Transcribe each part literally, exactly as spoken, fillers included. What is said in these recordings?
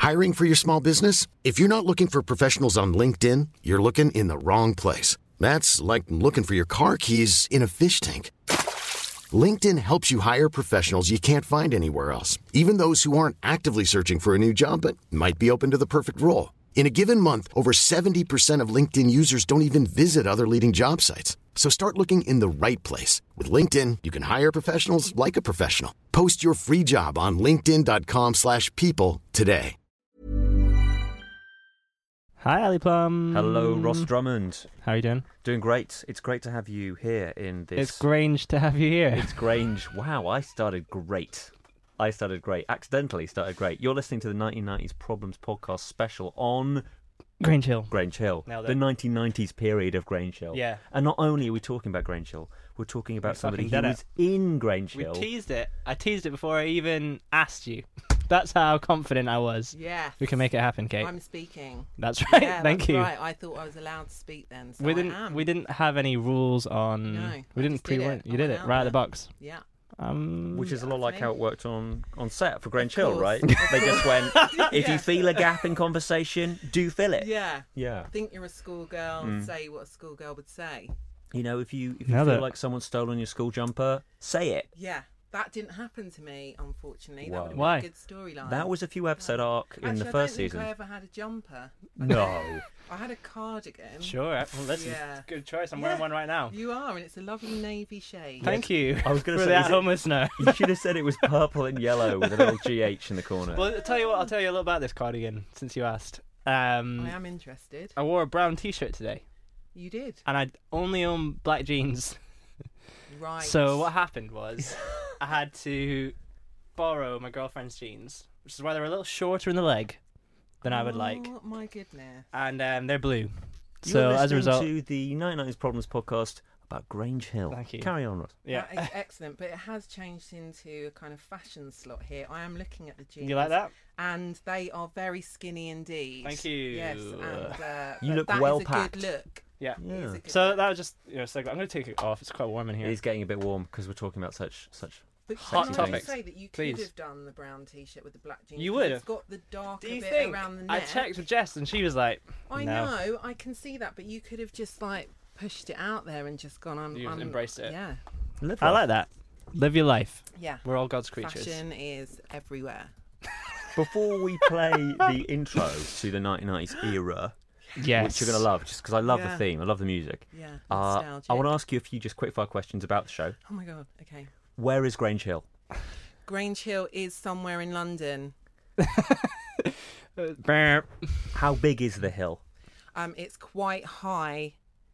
Hiring for your small business? If you're not looking for professionals on LinkedIn, you're looking in the wrong place. That's like looking for your car keys in a fish tank. LinkedIn helps you hire professionals you can't find anywhere else, even those who aren't actively searching for a new job but might be open to the perfect role. In a given month, over seventy percent of LinkedIn users don't even visit other leading job sites. So start looking in the right place. With LinkedIn, you can hire professionals like a professional. Post your free job on linkedin.com slash people today. Hi, Ali Plum. Hello, Ross Drummond. How are you doing? Doing great. It's great to have you here in this... It's Grange to have you here. It's Grange. Wow, I started great. I started great. Accidentally started great. You're listening to the nineteen nineties Problems podcast special on... Grange Hill. Grange Hill. Nailed it. The nineteen nineties period of Grange Hill. Yeah. And not only are we talking about Grange Hill, we're talking about We somebody fucking who did was in Grange We Hill. teased it. I teased it before I even asked you. That's how confident I was. Yes. We can make it happen, Kate. I'm speaking. That's right. Yeah, Thank that's you. Right. I thought I was allowed to speak then. So we I didn't. am. We didn't have any rules on. No, we I didn't just did pre-warn. it. You I did went it out right out of the there. box. Yeah. Um. Which is a lot That's like me. how it worked on, on set for Grange Of Hill, course. right? They just went, if Yeah. you feel a gap in conversation, do fill it. Yeah. Yeah. Think you're a schoolgirl. Mm. Say what a schoolgirl would say. You know, if you if you Now feel that- like someone's stolen your school jumper, say it. Yeah. That didn't happen to me, unfortunately. Wow. That would have Why? been a good storyline. That was a few episode arc in Actually, the I first don't think season. I ever had a jumper. No. I had a cardigan. Sure. Well, listen. Yeah. Good choice. I'm Yeah. wearing one right now. You are, and it's a lovely navy shade. Thank you. I was gonna for say, the is it- at-home listener. You should have said it was purple and yellow with a little G H in the corner. Well, I'll tell you what. I'll tell you a little about this cardigan since you asked. Um, I am interested. I wore a brown T-shirt today, You did. and I only own black jeans. Right. So what happened was, I had to borrow my girlfriend's jeans, which is why they're a little shorter in the leg than I would like, Oh, my goodness. and um, they're blue. You're So as a listening result, to the nineteen nineties Problems podcast about Grange Hill. Thank you. Carry on, Ross. yeah, That is excellent, but it has changed into a kind of fashion slot here. I am looking at the jeans. you like that? And they are very skinny indeed. Thank you. Yes, and uh, You but look that is well a packed. good look. Yeah. It is Yeah. a good So look. that was just, you know, so I'm going to take it off. It's quite warm in It here. is getting a bit warm because we're talking about such such. But hot can I topics, just say that you please. could have done the brown t-shirt with the black jeans. You 'cause would It's have. got the darker Do you bit think? around the I neck. checked with Jess, and she was like, I no. know, I can see that, but you could have just like pushed it out there and just gone on. You on embraced it. Yeah, Live I life. like that. Live your life. yeah. We're all God's creatures. Fashion is everywhere. Before we play the intro to the nineteen nineties era, Yes. which you're going to love just because I love Yeah. the theme, I love the music. Yeah, Uh, nostalgic. I want to ask you a few just quick fire questions about the show. Oh my god. Okay. Where is Grange Hill? Grange Hill is somewhere in London. Burp. How big is the hill? Um, it's quite high.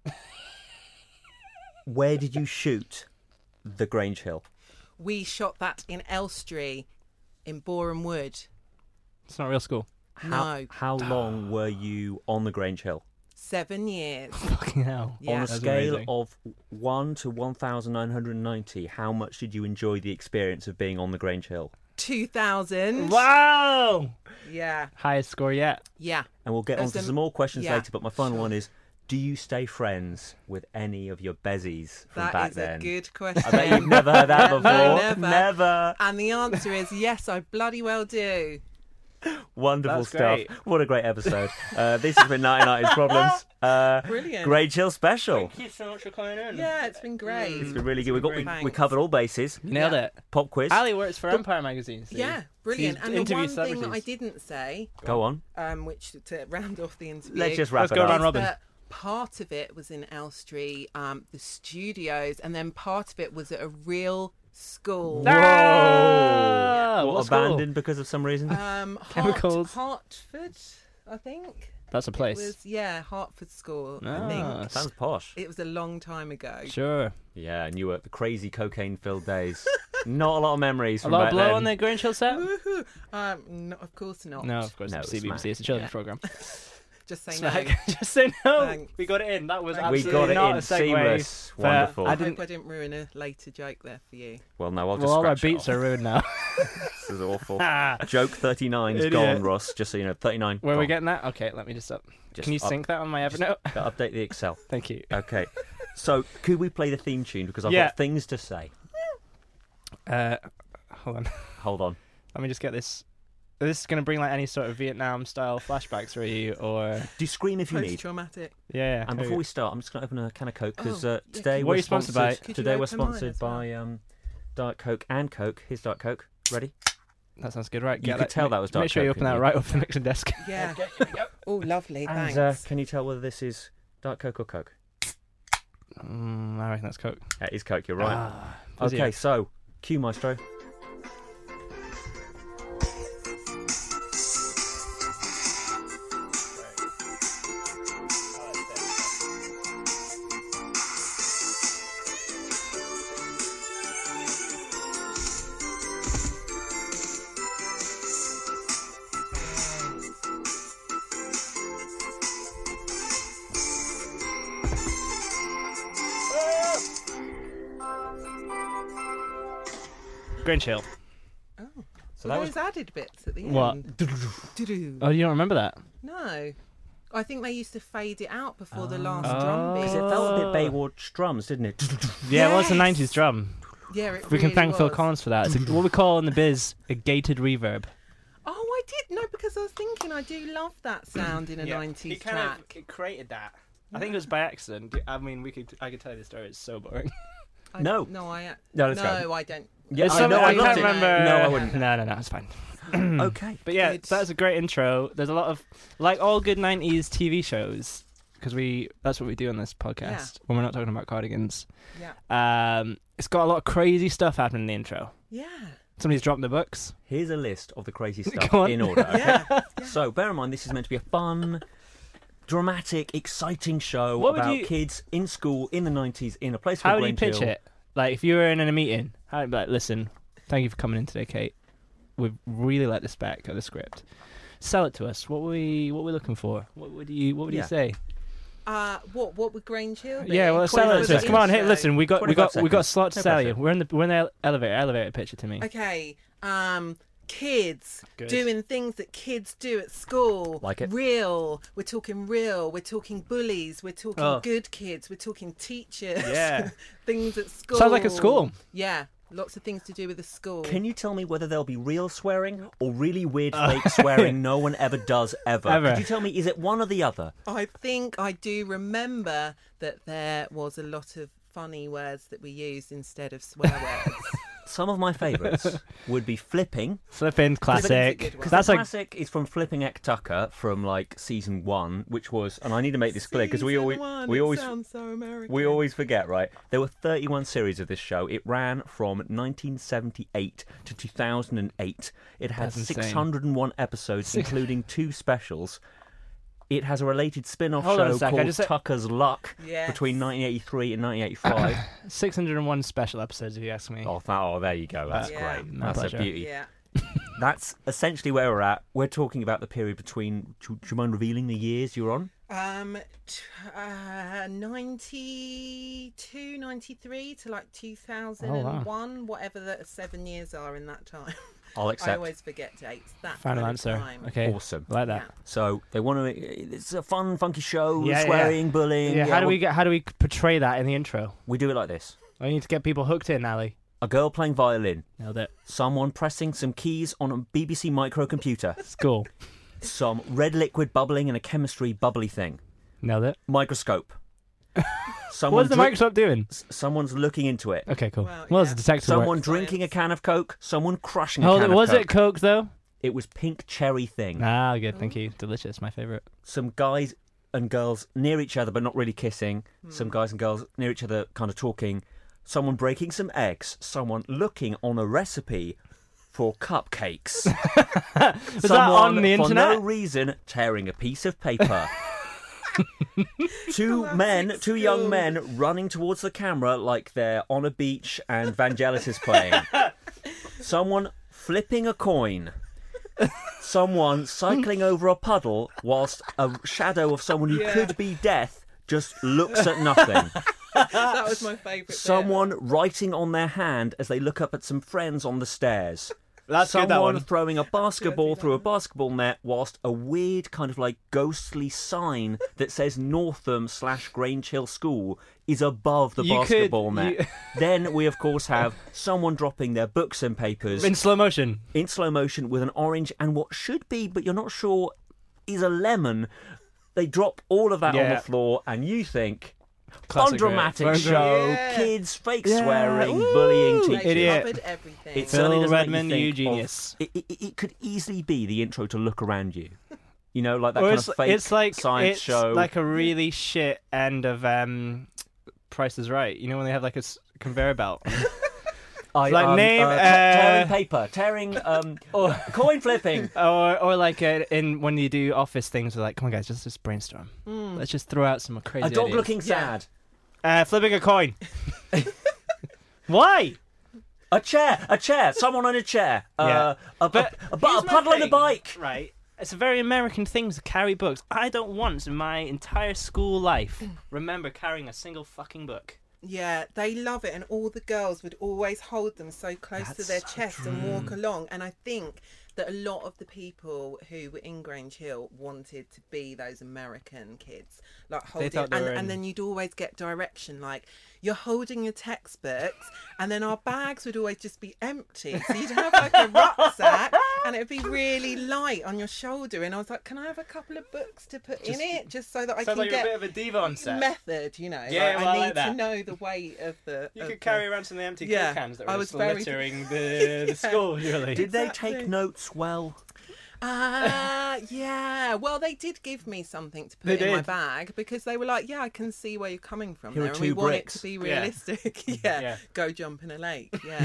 Where did you shoot the Grange Hill? We shot that in Elstree, in Boreham Wood. It's not real school. How, No. How long were you on the Grange Hill? Seven years. Fucking hell. Yeah. On a That's scale amazing. of one to one thousand nine hundred ninety, how much did you enjoy the experience of being on the Grange Hill? Two thousand. Wow! Yeah. Highest score yet. Yeah. And we'll get on There's to some- some more questions yeah, later, but my final sure. one is, do you stay friends with any of your bezies from That back is then? a good question. I bet you've never heard that No, before. never. Never. And the answer is yes, I bloody well do. Wonderful That's stuff. great. What a great episode. Uh, this has been nineteen nineties Problems. Uh, Brilliant. Grange Hill special. Thank you so much for coming in. Yeah, it's been great. It's been really good. We got we, Thanks. we covered all bases. You nailed Yeah. it. Pop quiz. Ali works for Empire magazine. see? Yeah, brilliant. She's And the interviewed one thing that I celebrities. didn't say, Go on. um, which to round off the interview, Let's just wrap Let's it go up. round is robin. that part of it was in Elstree, um, the studios, and then part of it was at a real school. Ah, What, what school? abandoned because of some reason? Um, Hart- Chemicals. Hartford, I think. That's a It place. was, yeah, Hartford School, I Ah, think. Sounds posh. It was a long time ago. Sure. Yeah, and you were at the crazy cocaine-filled days. Not a lot of memories A from lot of back blow then. on the Grange Hill set? Woohoo. Um, no, of course not. No, of course No, not. C B B C. smack. It's a children's Yeah. program. Just say Smack. no. Just say no. Thanks. We got it in. That was Thanks. We absolutely got it not in. a segue. Seamless. but Wonderful. I I didn't. hope I didn't ruin a later joke there for you. Well, no, I'll just Well, all our scratch it beats off. are ruined now. This is awful. Ah. Joke thirty-nine's Idiot. gone, Ross. Just so you know, thirty-nine. Where are we gone. getting that? Okay, let me just up. Just Can you up- sync that on my just- Evernote? Gotta update the Excel. Thank you. Okay. So, could we play the theme tune? Because I've Yeah. got things to say. Uh, hold on. Hold on. Let me just get this this is gonna bring like any sort of Vietnam style flashbacks for you, or Do scream if you need. Post-traumatic. yeah. And before we start, I'm just going to open a can of Coke because Oh, uh, yeah, today could- we're What are you sponsored by? Could you Today we're open mine sponsored as well? by um, Diet Coke and Coke. Here's Diet Coke. Ready? that sounds good, right? You Get could tell that was Diet Make sure you Coke, open that couldn't right off the mixing desk. Yeah. Oh, lovely. And Thanks. uh, can you tell whether this is Diet Coke or Coke? Mm, I reckon that's Coke. That is Coke. You're right. Ah, okay, fizzier. so cue Maestro. Grinch Hill. Oh. So Well, that was those added bits at the end. What? Doo-doo. Oh, you don't remember that? No. I think they used to fade it out before the Oh. last drum because beat. it felt a bit Oh. Baywatch drums, didn't it? Yeah, it was the Yes. nineties drum. Yeah, it We can really thank Phil was. Collins for that. It's a, what we call in the biz a gated reverb. Oh, I did. No, because I was thinking I do love that sound in a He nineties kind track. of created that. I think it was by accident. I mean, we could. I could tell you the story. It's so boring. I, No. No, I. No, let's no, go. I don't. Yeah, It's I some- know, I, I loved can't it. remember. No, I wouldn't. No, no, no. It's fine. Okay. But yeah, Good. that's a great intro. There's a lot of like all good nineties T V shows because we that's what we do on this podcast when we're not talking about cardigans. Yeah. Um, it's got a lot of crazy stuff happening in the intro. Yeah. Somebody's dropping the books. Here's a list of the crazy stuff Go on. in order. Okay? Yeah. yeah. So bear in mind, this is meant to be a fun, dramatic, exciting show What would about you- kids in school in the nineties in a place How called do you Grange pitch Hill. it? Like if you were in a meeting, how would you be like, listen, thank you for coming in today, Kate. We really like the spec of the script. Sell it to us. What were we what were we looking for? What would you what would Yeah. you say? Uh, what? What would Grange Hill be? Yeah, well, sell it twenty-five to us. Come on, hey, intro. listen, we got we got twenty-five we got a seconds. slot to No sell you. pressure. We're in the we're in the elevator. Elevator, pitch it to me. Okay. Um, kids Good. doing things that kids do at school. Like it. Real. We're talking real. We're talking bullies. We're talking Oh. good kids. We're talking teachers. Yeah. Things at school. Sounds like a school. Yeah. Lots of things to do with the school. Can you tell me whether there'll be real swearing or really weird fake swearing no one ever does ever? Ever. Could you tell me, is it one or the other? I think I do remember that there was a lot of funny words that we used instead of swear words. Some of my favourites would be flipping. Flipping classic. good one. Because That's the like classic is from Flipping Ek Tucker from like season one, which was, and I need to make this clear because we Season always one, we it always sounds so American. we always forget, right? There were thirty-one series of this show. It ran from nineteen seventy-eight to two thousand eight. It had That's insane. six hundred one episodes, including two specials. It has a related spin-off Hold on a show sec, I called just- Tucker's Luck Yes. between nineteen eighty-three and nineteen eighty-five. six hundred and one special episodes, if you ask me. oh, that, oh, there you go. That's Yeah. great. My That's pleasure. a beauty. Yeah. That's essentially where we're at. We're talking about the period between. Do, do you mind revealing the years you're on? Um, t- uh, ninety-two, ninety-three to like two thousand one, whatever the seven years are in that time. I'll I accept. always forget dates. That Final kind of answer. time. Okay. Awesome. I like that. Yeah. So they want to. It's a fun, funky show. Yeah, yeah. swearing, bullying. Yeah, how do we'll- we get how do we portray that in the intro? We do it like this: I need to get people hooked in, Ali. a girl playing violin, Nailed it. someone pressing some keys on a B B C microcomputer, School. some red liquid bubbling in a chemistry bubbly thing, Nailed it. microscope. Someone What's the drink- Microsoft doing? s- Someone's looking into it. Okay, cool. Well, Well, it's yeah. a detective Someone work. drinking a can of Coke. Someone crushing a Hold can it. of Was Coke. it Coke though? It was pink cherry thing. Ah, good. Thank you. Delicious. My favorite. Some guys and girls near each other but not really kissing. Hmm. Some guys and girls near each other kind of talking. Someone breaking some eggs. Someone looking on a recipe for cupcakes. Was that Someone, on the for internet? no reason, tearing a piece of paper. Two Classic men, two young school. men running towards the camera like they're on a beach and Vangelis is playing. Someone flipping a coin. Someone cycling over a puddle whilst a shadow of someone who Yeah. could be death just looks at nothing. That was my favourite. bit. Someone writing on their hand as they look up at some friends on the stairs. That's good, that Someone one. throwing a basketball that through a one. basketball net whilst a weird kind of like ghostly sign that says Northam slash Grange Hill School is above the You could- basketball net. you- Then we, of course, have someone dropping their books and papers In slow motion. in slow motion with an orange and what should be, but you're not sure, is a lemon. They drop all of that on Yeah. the floor, and you think, Classic undramatic bit. show, Yeah. kids, fake Yeah. swearing, Woo. bullying They teachers. Idiot. covered everything. It certainly Phil doesn't make Redmond, you, you think genius. Of, it, it, it could easily be the intro to Look Around You. You know, like that Or kind it's, of fake it's like science it's show. like a really shit end of um, Price is Right. You know when they have like a s- conveyor belt. I, like um, name, uh, te- tearing uh, paper, tearing um, or coin flipping. or or like uh, in when you do office things, we're like, come on guys, just just brainstorm. Let's just throw out some crazy A dog ideas. looking Yeah. sad. Uh, flipping a coin. Why? A chair, a chair, someone on a chair. Uh, Yeah. a, But a, a, bu- a here's my puddle on a thing, bike. Right. It's a very American thing to carry books. I don't once in my entire school life remember carrying a single fucking book. Yeah, they love it, and all the girls would always hold them so close to That's their so chest and walk along. And I think that a lot of the people who were in Grange Hill wanted to be those American kids, like holding, thought they and, were in- and then you'd always get direction, like you're holding your textbooks, and then our bags would always just be empty. So you'd have like a rucksack, and it'd be really light on your shoulder. And I was like, can I have a couple of books to put in it, just so that I Sounds can like you're a get bit of a diva on set. method, you know? Yeah, like, well, I I need like to that. know the weight of the. You of could the- carry around some empty Yeah, Coke cans that I were was just very- littering the, the school, really. Did they Exactly. take notes well? Ah, yeah. Well, they did give me something to put They in my did. bag because they were like, "Yeah, I can see where you're coming from Here are there, and we two want bricks." it to be Yeah. realistic." yeah. Yeah. Go jump in a lake. Yeah.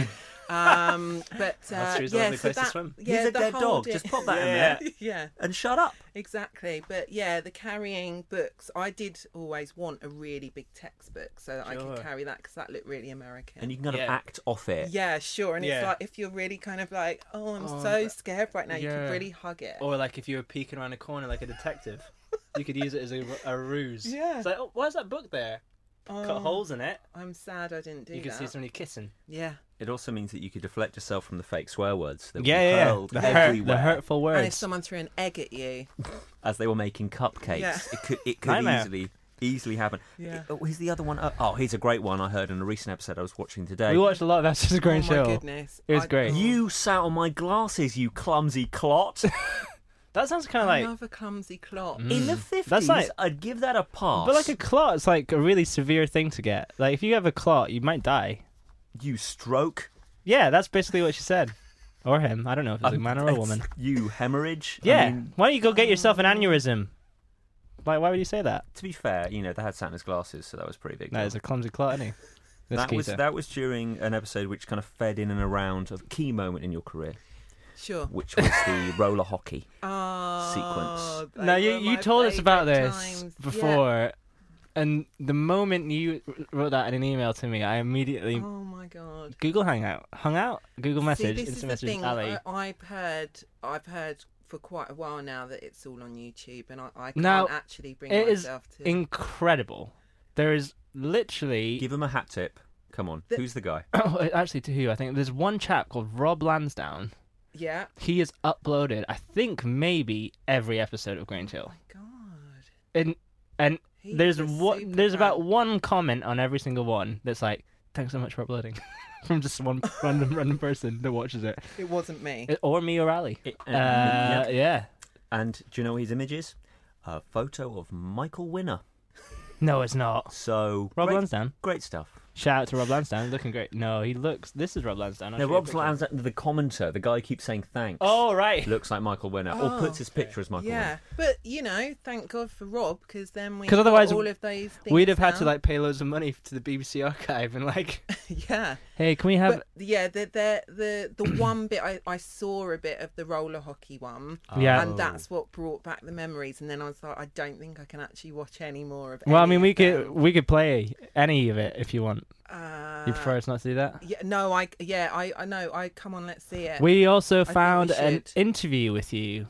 um, but uh, Austria's a yeah, lovely so place to that, swim. yeah, He's a the dead dog. holding- Just pop that in Yeah. there yeah. and shut up. Exactly, but yeah, the carrying books. I did always want a really big textbook so that I Sure. could carry that because that looked really American. And you can kind of Yeah. act off it. Yeah, sure. And Yeah. it's like if you're really kind of like, oh, I'm Oh, so but- scared right now, you yeah. could really hug it. Or like if you were peeking around a corner like a detective, you could use it as a, a ruse. Yeah. It's like, oh, why is that book there? Cut Oh, holes in it. I'm sad I didn't do You can that. see somebody kissing. Yeah. It also means that you could deflect yourself from the fake swear words that Yeah, were yeah, yeah. hurled The, hurt, everywhere the hurtful words. And if someone threw an egg at you, as they were making cupcakes. Yeah. It could it could Nightmare. easily easily happen. Yeah. Oh, here's the other one. Oh, oh, here's a great one I heard in a recent episode I was watching today. We watched a lot of episodes of Grange oh my Hill. goodness, It was I- great. oh, You sat on my glasses, you clumsy clot. That sounds kind of like, another clumsy clock. In the Mm. fifties, That's like- I'd give that a pass. but like a clot is like a really severe thing to get. Like if you have a clot, you might die. You stroke. Yeah, that's basically what she said. Or him. I don't know if it's a Um, man or a it's- woman. You hemorrhage. I Yeah. mean, Why don't you go get yourself an aneurysm? Like, why would you say that? to be fair, you know, they had Santa's glasses, so that was pretty big. That deal. is a clumsy clot, isn't he? This that was geezer. that was during an episode which kind of fed in and around a key moment in your career, Sure. which was the roller hockey. Oh, Sequence. they Now you were you my told us about favourite this times. Yeah. before, and the moment you wrote that in an email to me, I immediately Oh my god. Google Hangout, hung out, Google Message, See, this is instant the message, thing. Ali. I, I've heard, I've heard for quite a while now that it's all on YouTube, and I, I can't Now, actually bring it is myself to. Incredible. There is literally. Give him a hat tip. Come on, The- who's the guy? Oh, actually, to who? I think there's one chap called Rob Lansdowne. Yeah. He has uploaded, I think, maybe every episode of Grange Hill. Oh my god. And and He's there's a what super there's about fan. one comment on every single one that's like, "Thanks so much for uploading," from just one random random person that watches it, It wasn't me. It- or me or Ali. It- Uh, yeah. yeah. And do you know what his image is? A photo of Michael Winner. No, it's not. So Rob great, Lansdowne. great stuff. Shout out to Rob Lansdowne, looking great. No, he looks. This is Rob Lansdowne. I'll Now show you a Rob picture. Lansdowne, the commenter, the guy who keeps saying thanks. Oh right. Looks like Michael Winner, or Oh, puts his picture as Michael Yeah, but you know, thank God for Rob, because then we 'Cause otherwise all of those things. We'd have had to now. like pay loads of money to the B B C archive and like, yeah. hey, can we have? But yeah, the the the, the one bit I, I saw a bit of the roller hockey one, Winner. Yeah. and that's what brought back the memories. And then I was like, I don't think I can actually watch any more of. Well, I any mean, of we could them. we could play any of it if you want. Uh, You prefer us not to do that? Yeah, no, I yeah, I I know. I come on, let's see it. We also think we found an should. interview with you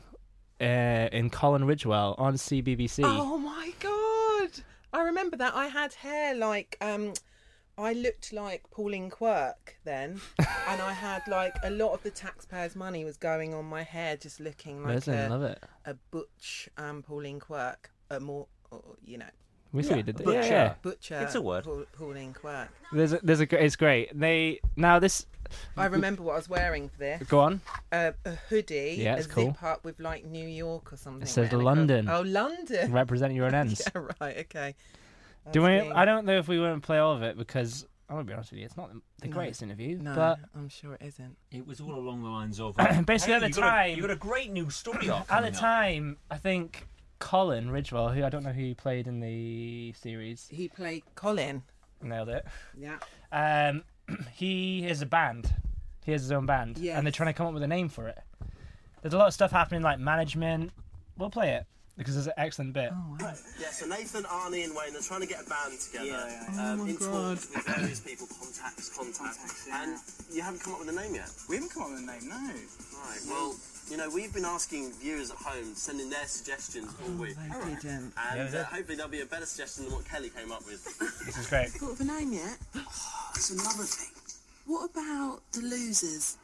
uh, in Colin Ridgewell on C B B C. Oh my god! I remember that. I had hair like um I looked like Pauline Quirk then, and I had like a lot of the taxpayers' money was going on my hair, just looking like Listen, a, love it. a butch um, Pauline Quirk, a more, or, you know, We see Yeah, you did that. butcher. Yeah, yeah. butcher. It's a word. Paul, Pauline Quirk. There's a, there's a gr- it's great. They now this I remember what I was wearing for this. go on. Uh, a hoodie, Yeah, a it's cool. zip up with like New York or something. It says written London. across- Oh, London. Represent your own ends. Yeah, right. Okay. Do That's we? me. I don't know if we won't play all of it because I'm gonna be honest with you, it's not the, the No. greatest interview, No, but I'm sure it isn't. It was all along the lines of um, Basically, at hey, the you got a- time- you got a great new story arc at coming the up. time, I think Colin Ridgewell, who I don't know who he played in the series, He played Colin. nailed it. Yeah. Um, he is a band. He has his own band, and they're Yes. trying to come up with a name for it. There's a lot of stuff happening, like management. We'll play it because it's an excellent bit. Oh, wow. Yeah, so Nathan, Arnie and Wayne are trying to get a band together. Yeah, yeah. Um, Oh my in God. talks with various people, contacts, contacts. Contacts, yeah. And you haven't come up with a name yet. We haven't come up with a name, no. Right, well, you know, we've been asking viewers at home, sending their suggestions all week. They didn't. And Yeah, uh, hopefully there'll be a better suggestion than what Kelly came up with. This is great. Thought of a name yet? That's another thing. What about the losers?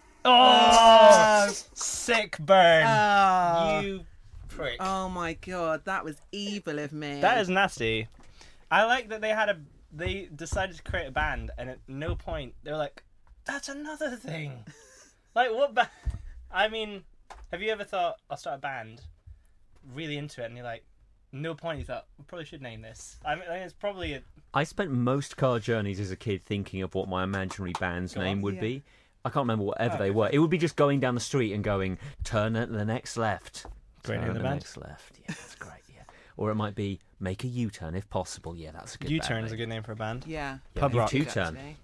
Oh, sick burn! Oh. You prick. Oh my god, that was evil of me. That is nasty. I like that they had a. They decided to create a band, and at no point they were like, "That's another thing." Like what? Ba- I mean, have you ever thought I'll start a band? Really into it, and you're like, no point. You thought we probably should name this. I mean, it's probably a. I spent most car journeys as a kid thinking of what my imaginary band's Go name on. would Yeah. be. I can't remember whatever Oh, they okay. were. It would be just going down the street and going, turn at the next left. Great turn name at of the the band. next left. Yeah, that's great, yeah. Or it might be, make a U-turn if possible. Yeah, that's a good U-turn band is a name. good name for a band. Yeah. Yeah, Pub rock. U-turn. Actually.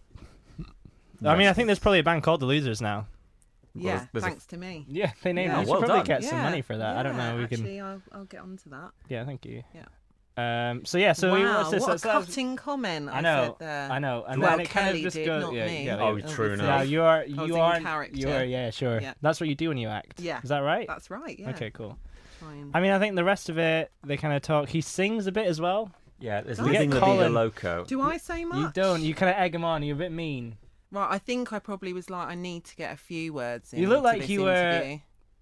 I mean, I think there's probably a band called the Losers now. Yeah, there's- there's a- thanks to me. Yeah, they named Yeah. it. Oh, You well should probably done. get some money for that. I don't know. We Actually, can. I'll, I'll get onto that. Yeah, thank you. Yeah. Um. So yeah. So we wow, watched this. what so a that was- cutting comment I, I know. said there. I know. And Well, then it kind Kelly of just did, goes. not yeah, me. yeah, Oh, yeah. true enough. Yeah, you are. I was You in are. character. You are. Yeah, sure. Yeah. That's what you do when you act. Yeah. Is that right? That's right, yeah. Okay, cool. Try and- I mean, I think the rest of it, they kind of talk. He sings a bit as well. Yeah, there's We Living get La Vida Colin- Loco. Do I say much? You don't. You kind of egg him on. You're a bit mean. Right, I think I probably was like, I need to get a few words in. You look to like this you were- interview.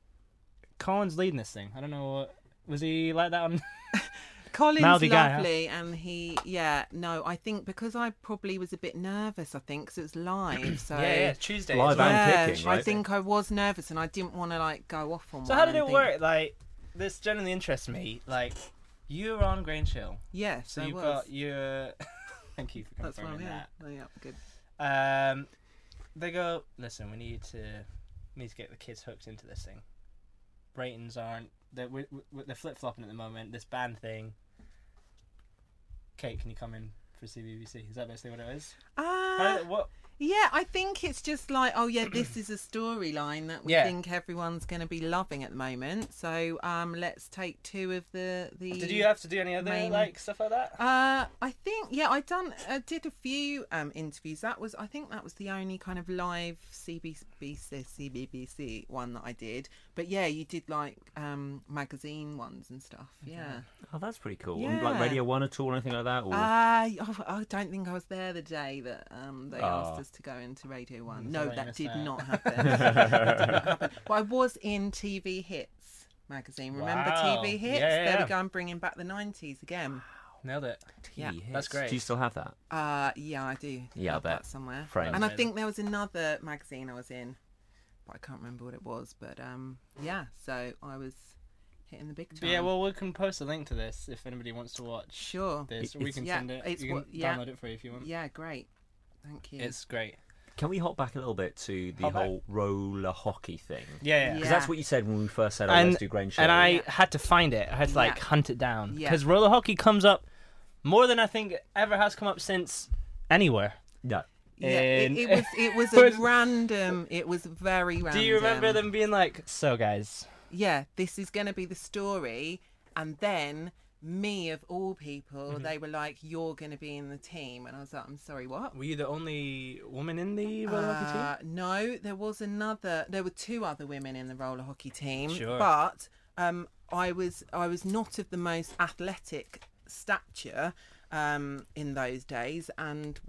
Colin's leading this thing. I don't know what. Was he like that on? Colin's Mouthy guy, huh? lovely, and he, yeah, no, I think because I probably was a bit nervous, I think, because it was live, so... Tuesday. Live and Yeah, kicking, I right? think I was nervous, and I didn't want to, like, go off on So one how did and it think- work? Like, this generally interests me. Like, you were on Grange Hill, Yes, so I you've was. got your. Thank you for That's why I'm confirming here. that. Oh, yeah, good. Um, they go, listen, we need to we need to get the kids hooked into this thing. Ratings aren't they're, we- we- they're flip flopping at the moment. This band thing. Kate, can you come in for C B B C? Is that basically what it is? Uh, How, what? yeah, I think it's just like, oh yeah, this is a storyline that we Yeah. think everyone's going to be loving at the moment. So um, let's take two of the the. Did you have to do any other main- like stuff like that? Uh, I think yeah, I done I did a few um interviews. That was I think that was the only kind of live C B B C C B B C one that I did. But yeah, you did like um magazine ones and stuff. Yeah. Oh, that's pretty cool. Yeah. Like Radio One at all, or anything like that? Or... Uh, oh, I don't think I was there the day that um they asked Oh. us to go into Radio One. Mm, No, sorry you that missed did that. not happen. That did not happen. But I was in T V Hits magazine. Remember Wow. T V Hits? Yeah, yeah, There yeah. we go. I'm bringing back the nineties again. Nailed it. Yeah, Hits. that's great. Do you still have that? Uh, yeah, I do. Yeah, I have bet. that somewhere. Framed. And I Amazing. think there was another magazine I was in, but I can't remember what it was. But um, yeah, so I was hitting the big time. But yeah, well, we can post a link to this if anybody wants to watch sure. this. It- we it's- can yeah, send it. it's You can what- yeah. download it for you if you want. Yeah, great. Thank you. It's great. Can we hop back a little bit to the Hop back. whole roller hockey thing? Yeah, yeah. Because Yeah. that's what you said when we first said, oh, And- let's do Grange Hill. And I Yeah. had to find it. I had to like Yeah. hunt it down Yeah. because roller hockey comes up more than I think ever has come up since anywhere. No. yeah, it, in- it was it was Was- a random. It was very random. Do you remember them being like, "So guys, Yeah, this is going to be the story, and then me of all people, Mm-hmm. they were like, "You're going to be in the team," and I was like, "I'm sorry, what?" were you the only woman in the roller hockey team?" Uh, no, there was another. There were two other women in the roller hockey team, Sure. but um, I was I was not of the most athletic stature um, in those days, and well,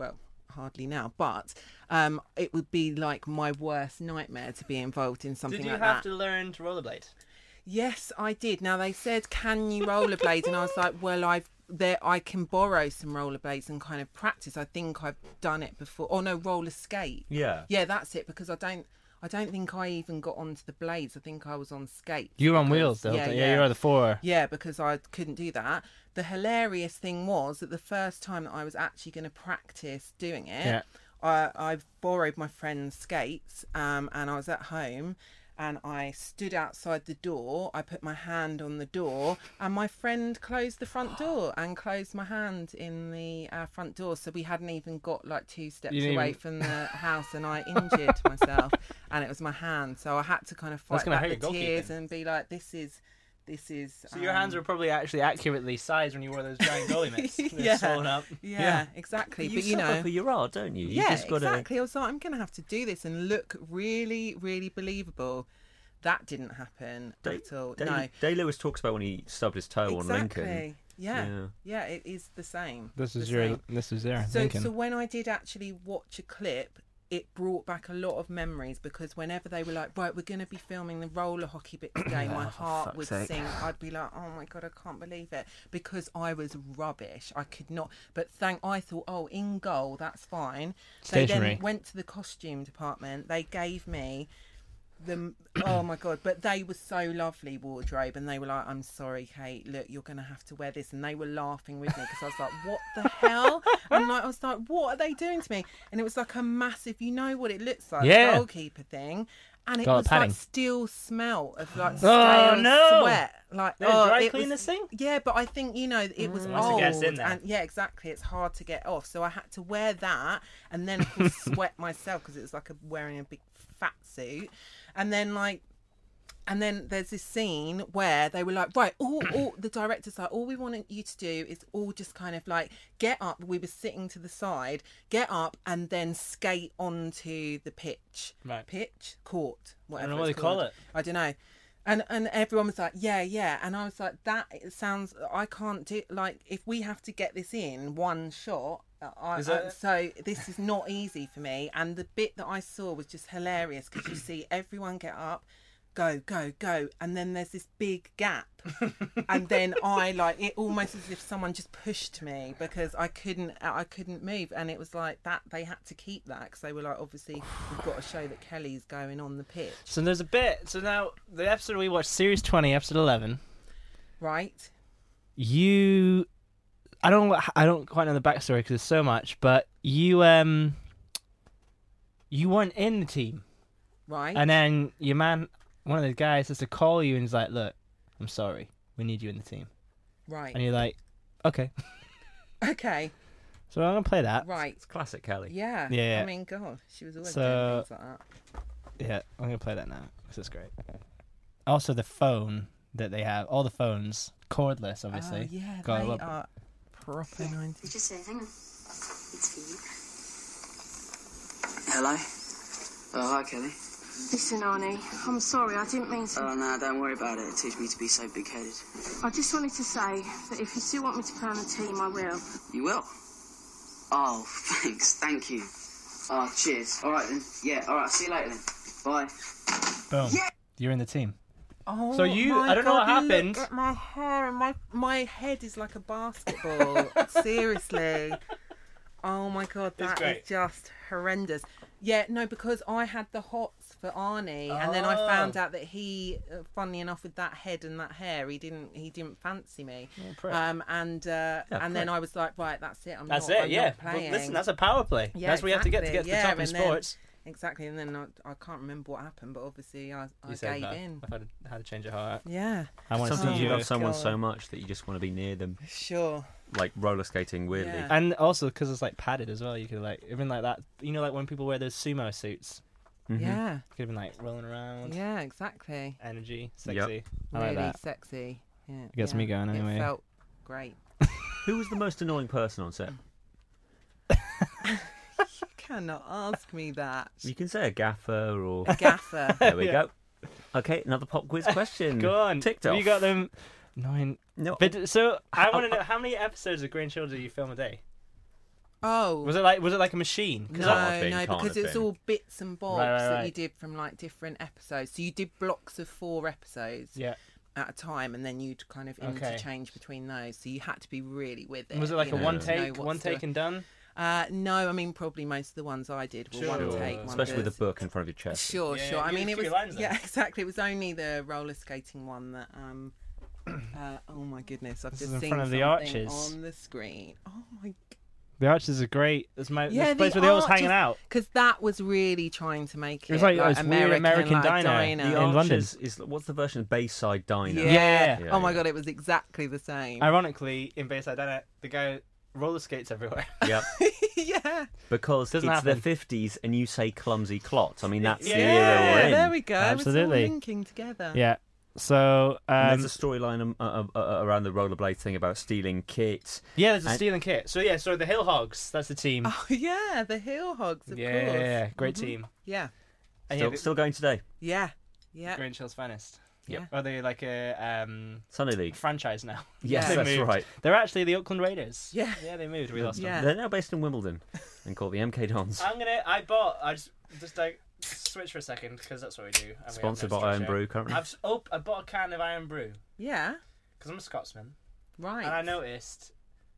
hardly now, but um, it would be like my worst nightmare to be involved in something Did you like have that. to learn to rollerblade? Yes, I did. Now they said, "Can you rollerblade?" And I was like, "Well, I've there. I can borrow some rollerblades and kind of practice. I think I've done it before. Oh no, roller skate. Yeah. Yeah, that's it. Because I don't, I don't think I even got onto the blades. I think I was on skates. You were on because- wheels, though. Yeah, Yeah, yeah. you were the four. Yeah, because I couldn't do that. The hilarious thing was that the first time that I was actually going to practice doing it, Yeah. I, I borrowed my friend's skates, um, and I was at home, and I stood outside the door. I put my hand on the door, and my friend closed the front door and closed my hand in the uh, front door. So we hadn't even got like two steps You didn't away even- from the house, and I injured myself, and it was my hand. So I had to kind of That's fight gonna back hurt the your tears goalkeeping. and be like, "This is, this is." So your hands um, were probably actually accurately sized when you wore those giant goalie mitts. They're Yeah. swollen up. Yeah, Yeah. exactly. You But you suffer know, for your art, don't you? You yeah, just gotta... exactly. I was like, I'm going to have to do this and look really, really believable. That didn't happen Day- at all. Day, no, Day Lewis talks about when he stubbed his toe on Lincoln. exactly. Yeah. Yeah. yeah, It is the same. This the is your. same. This was there. So, Lincoln. so when I did actually watch a clip, it brought back a lot of memories because whenever they were like, right, we're going to be filming the roller hockey bit today, my heart fuck's would sake. sink. I'd be like, oh my God, I can't believe it. Because I was rubbish. I could not. But thank, I thought, oh, in goal, that's fine. They Stationary. then went to the costume department. They gave me the, oh my God, but they were so lovely, wardrobe, and they were like, I'm sorry, Kate, look, you're going to have to wear this. And they were laughing with me because I was like, what the hell? And like, I was like, what are they doing to me? And it was like a massive, you know what it looks like, Yeah. goalkeeper thing. And it Got a was padding. like still smell of like Oh, stale no. sweat. Like, They oh, dry it clean was- this thing? Yeah, but I think, you know, it was Once it old. gets in there. And yeah, exactly. It's hard to get off. So I had to wear that and then of course sweat myself because it was like a, wearing a big fat suit. And then like, and then there's this scene where they were like, right, all, all the director's like, all we want you to do is all just kind of like get up. We were sitting to the side, get up and then skate onto the pitch. Right. Pitch? Court. Whatever know what it's they call called. it. I don't know. And and everyone was like, yeah, yeah. And I was like, that it sounds, I can't do, like, if we have to get this in one shot, I, Is I, that- so this is not easy for me. And the bit that I saw was just hilarious because you see everyone get up, go, go, go. And then there's this big gap. And then I like, it almost as if someone just pushed me because I couldn't, I couldn't move. And it was like that, they had to keep that because they were like, obviously we've got to show that Kelly's going on the pitch. So there's a bit. So now the episode we watched, series twenty, episode eleven. Right? You, I don't, I don't quite know the backstory because there's so much. But you, um, you weren't in the team, Right? and then your man, one of the guys, has to call you and he's like, "Look, I'm sorry, we need you in the team," right. and you're like, "Okay." Okay. So I'm gonna play that. Right. It's classic Kelly. Yeah. Yeah, yeah. I mean, God, she was always So- doing things like that. Yeah, I'm gonna play that now. This is great. Also, the phone that they have, all the phones, cordless, obviously. Oh, yeah, Got a they lot- are proper nineties. Just say, hang on. It's for you. Hello? Oh, hi, Kelly. Listen, Arnie, I'm sorry, I didn't mean to. Oh, no, don't worry about it. It teaches me to be so big-headed. I just wanted to say that if you still want me to play on the team, I will. You will? Oh, thanks. Thank you. Oh, cheers. All right, then. Yeah, all right. See you later, then. Bye. Boom. You're in the team. Oh, So you- my I don't know what God, happened. Look at my hair and my my head is like a basketball. Seriously. Oh my God, that great. is just horrendous. Yeah, no, because I had the hots for Arnie, and then I found Oh. out that he, uh, funnily enough, with that head and that hair, he didn't he didn't fancy me. prick. Um, and uh, Yeah, and then prick. I was like, right, that's it. I'm That's not, it. I'm yeah. not Well, playing. listen, that's a power play. Yeah, that's where you have to get to get to exactly. the Yeah, top in and then- sports. Exactly, and then I, I can't remember what happened, but obviously I, I You said gave that. in. I've had to, had to change your heart. Yeah, I want to Sometimes see you you. love someone God. so much that you just want to be near them, sure. like roller skating weirdly. Yeah. And also because it's like padded as well. You could like even like that. You know, like when people wear those sumo suits. Mhm. Yeah, You could have been like rolling around. yeah, exactly. Energy, sexy. Yep. I really like that. sexy. Yeah, It gets yeah. me going anyway. It felt great. Who was the most annoying person on set? You cannot ask me that. You can say a gaffer or. Gaffer. There we Yeah. go. Okay, another pop quiz question. Go on. Ticked Have off. you got them? Nine. No. But so I How- want to know how many episodes of Green Children do you film a day? Oh. Was it like was it like a machine? 'Cause No, I- been, no, can't because have it's been. all bits and bobs Right, right, that you right. did from like different episodes. So you did blocks of four episodes Yeah. at a time, and then you'd kind of Okay. interchange between those. So you had to be really with it. Was it like you a know, one to know take, what's one the- take and done? Uh, no, I mean probably most of the ones I did were Sure. one Sure. take, wonders. Especially with a book in front of your chest. Sure, Yeah, sure. I you mean, keep it was your lines then. yeah, exactly. It was only the roller skating one that. Um, uh, oh my goodness! I've This just is in seen front of the something arches. on the screen. Oh my! The Arches are great. That's my Yeah, this place where they always hanging out. Because that was really trying to make it, It was like, like this weird American, American like, diner. The In London. Arches is what's the version of Bayside Diner? Yeah. Yeah. Yeah, Oh my yeah. god, it was exactly the same. Ironically, in Bayside Diner, the guy roller skates everywhere. Yep. yeah. Because Doesn't it's happen. the fifties and you say clumsy clot. I mean, that's the Yeah, era we're in. there we go. Absolutely. It's all linking together. Yeah. So And um, there's a storyline um, uh, uh, uh, around the rollerblade thing about stealing kits. yeah, there's a and- stealing kit. So yeah, so the Hill Hogs, that's the team. Oh yeah, the Hill Hogs, of yeah, course. yeah, yeah, great Mhm. team. Yeah. And Still, yeah, still going today. Yeah. Yeah. Grange Hill's finest. Yep. Are they like a um, Sunday League. franchise now? Yes, Yeah. They that's moved. right. They're actually the Oakland Raiders. Yeah. Yeah, they moved. We lost Yeah. them. They're now based in Wimbledon and called the M K Dons. I'm gonna. I bought. I just just like switch for a second because that's what we do. and we have Sponsored no by Iron structure. Brew currently. I've s- oh, I bought a can of Iron Brew Yeah. because I'm a Scotsman, Right. and I noticed.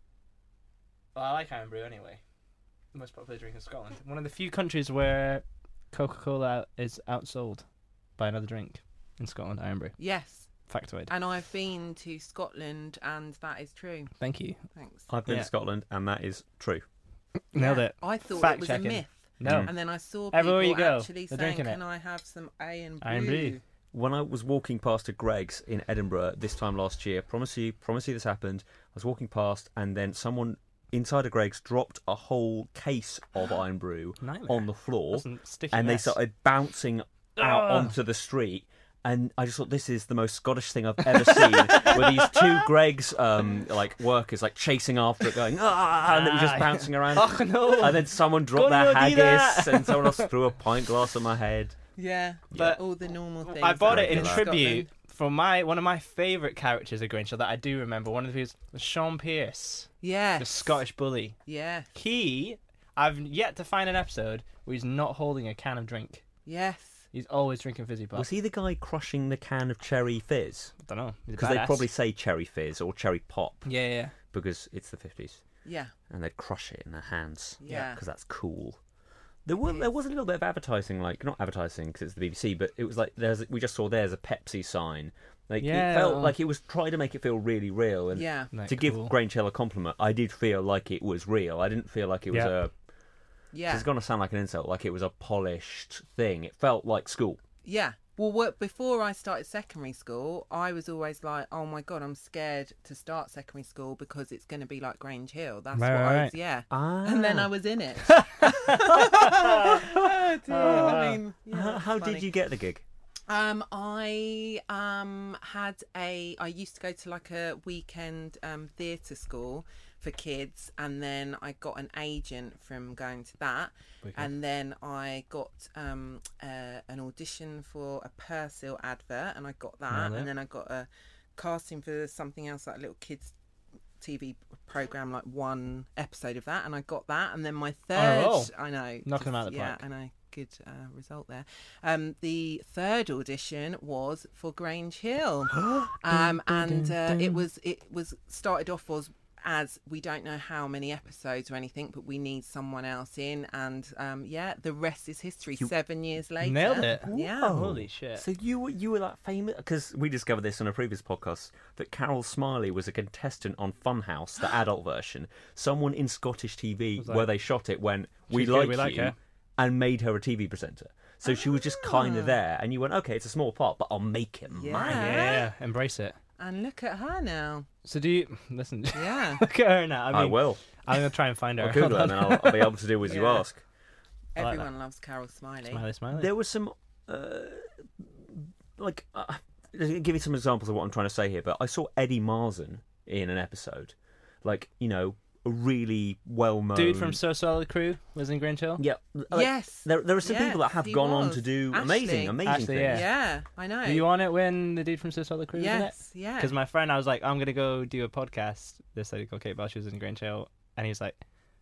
Well, I like Iron Brew anyway. The most popular drink in Scotland. One of the few countries where Coca-Cola is outsold by another drink in Scotland. Iron Brew. Yes. Factoid. And I've been to Scotland, and that is true. Thank you. Thanks. I've been Yeah. to Scotland and that is true. Nailed Yeah. it. I thought Fact it was checking. a myth. No. Mm. And then I saw people Everywhere you go, actually they're saying, drinking it. "Can I have some Iron Brew?" Iron Brew. When I was walking past a Greg's in Edinburgh this time last year, promise you, promise you this happened. I was walking past and then someone inside a Greg's dropped a whole case of Iron Brew Nightmare. on the floor, That's some sticky and they mess. started bouncing out Ugh. onto the street. And I just thought this is the most Scottish thing I've ever seen. Where these two Greg's um, like workers like chasing after it, going ah, and it was just bouncing around. Oh no! And then someone dropped Gotta their go do haggis, that. and someone else threw a pint glass at my head. Yeah. But all the normal things. I bought that it in happen tribute Scotland. for my one of my favourite characters of Grinch that I do remember. One of the people was Sean Pierce, Yes. the Scottish bully. Yeah. He, I've yet to find an episode where he's not holding a can of drink. Yes. He's always drinking fizzy pop. Was he the guy crushing the can of cherry fizz? I don't know. Because they probably say cherry fizz or cherry pop Yeah, yeah. because it's the fifties, Yeah. and they'd crush it in their hands. Yeah. because that's cool. There was there was a little bit of advertising, like not advertising because it's the B B C, but it was like there's we just saw there's a Pepsi sign. Like Yeah. it felt like it was trying to make it feel really real. And Yeah. Like, to give cool. Grange Hill a compliment, I did feel like it was real. I didn't feel like it was Yeah. a. Yeah. It's gonna sound like an insult, like it was a polished thing. It felt like school. Yeah. Well, what, before I started secondary school, I was always like, "Oh my god, I'm scared to start secondary school because it's going to be like Grange Hill." That's Right, what right, I right. was. Yeah. Ah. And then I was in it. oh dear. I mean, yeah, How, that's how funny. did you get the gig? Um, I um had a. I used to go to like a weekend um theatre school for kids, and then I got an agent from going to that, and then I got um uh, an audition for a Persil advert, and I got that, Nailed it. and then I got a casting for something else like a little kids T V program, like one episode of that, and I got that, and then my third, oh. I know, Knocking 'em out of the yeah, park. I know. Good uh, result there. Um, the third audition was for Grange Hill, um, and uh, it was it was started off was as we don't know how many episodes or anything, but we need someone else in, and um, yeah, the rest is history. Seven years later, Nailed it. Yeah, Holy shit. So you were you were that famous because we discovered this on a previous podcast that Carol Smiley was a contestant on Funhouse, the adult version. Someone in Scottish T V like, where they shot it went, "We "She's good, like we like you," her. and made her a T V presenter. So she was just kind of there, and you went, "Okay, it's a small part, but I'll make it Yeah. mine." Yeah, embrace it. and look at her now. So do you listen? Yeah, Look at her now. I, mean, I will. I'm gonna try and find her. I'll Google her, and then I'll, I'll be able to do as you Yeah. ask. I like everyone loves Carol Smiley. Smiley, smiley. There was some, uh, like, uh, give you some examples of what I'm trying to say here. But I saw Eddie Marzen in an episode, like you know, a really well-known Dude from So Solid Crew was in Grange Hill. Yeah, like, Yes. There, there are some people that Yes, have he gone on was. to do Ashley. amazing, amazing Ashley, things. yeah. Yeah, I know. Were you on it when the dude from So Solid Crew was in it? Yes, yeah. Because my friend, I was like, I'm gonna go do a podcast. This lady called Kate Bell, she was in Grange Hill, and he was like,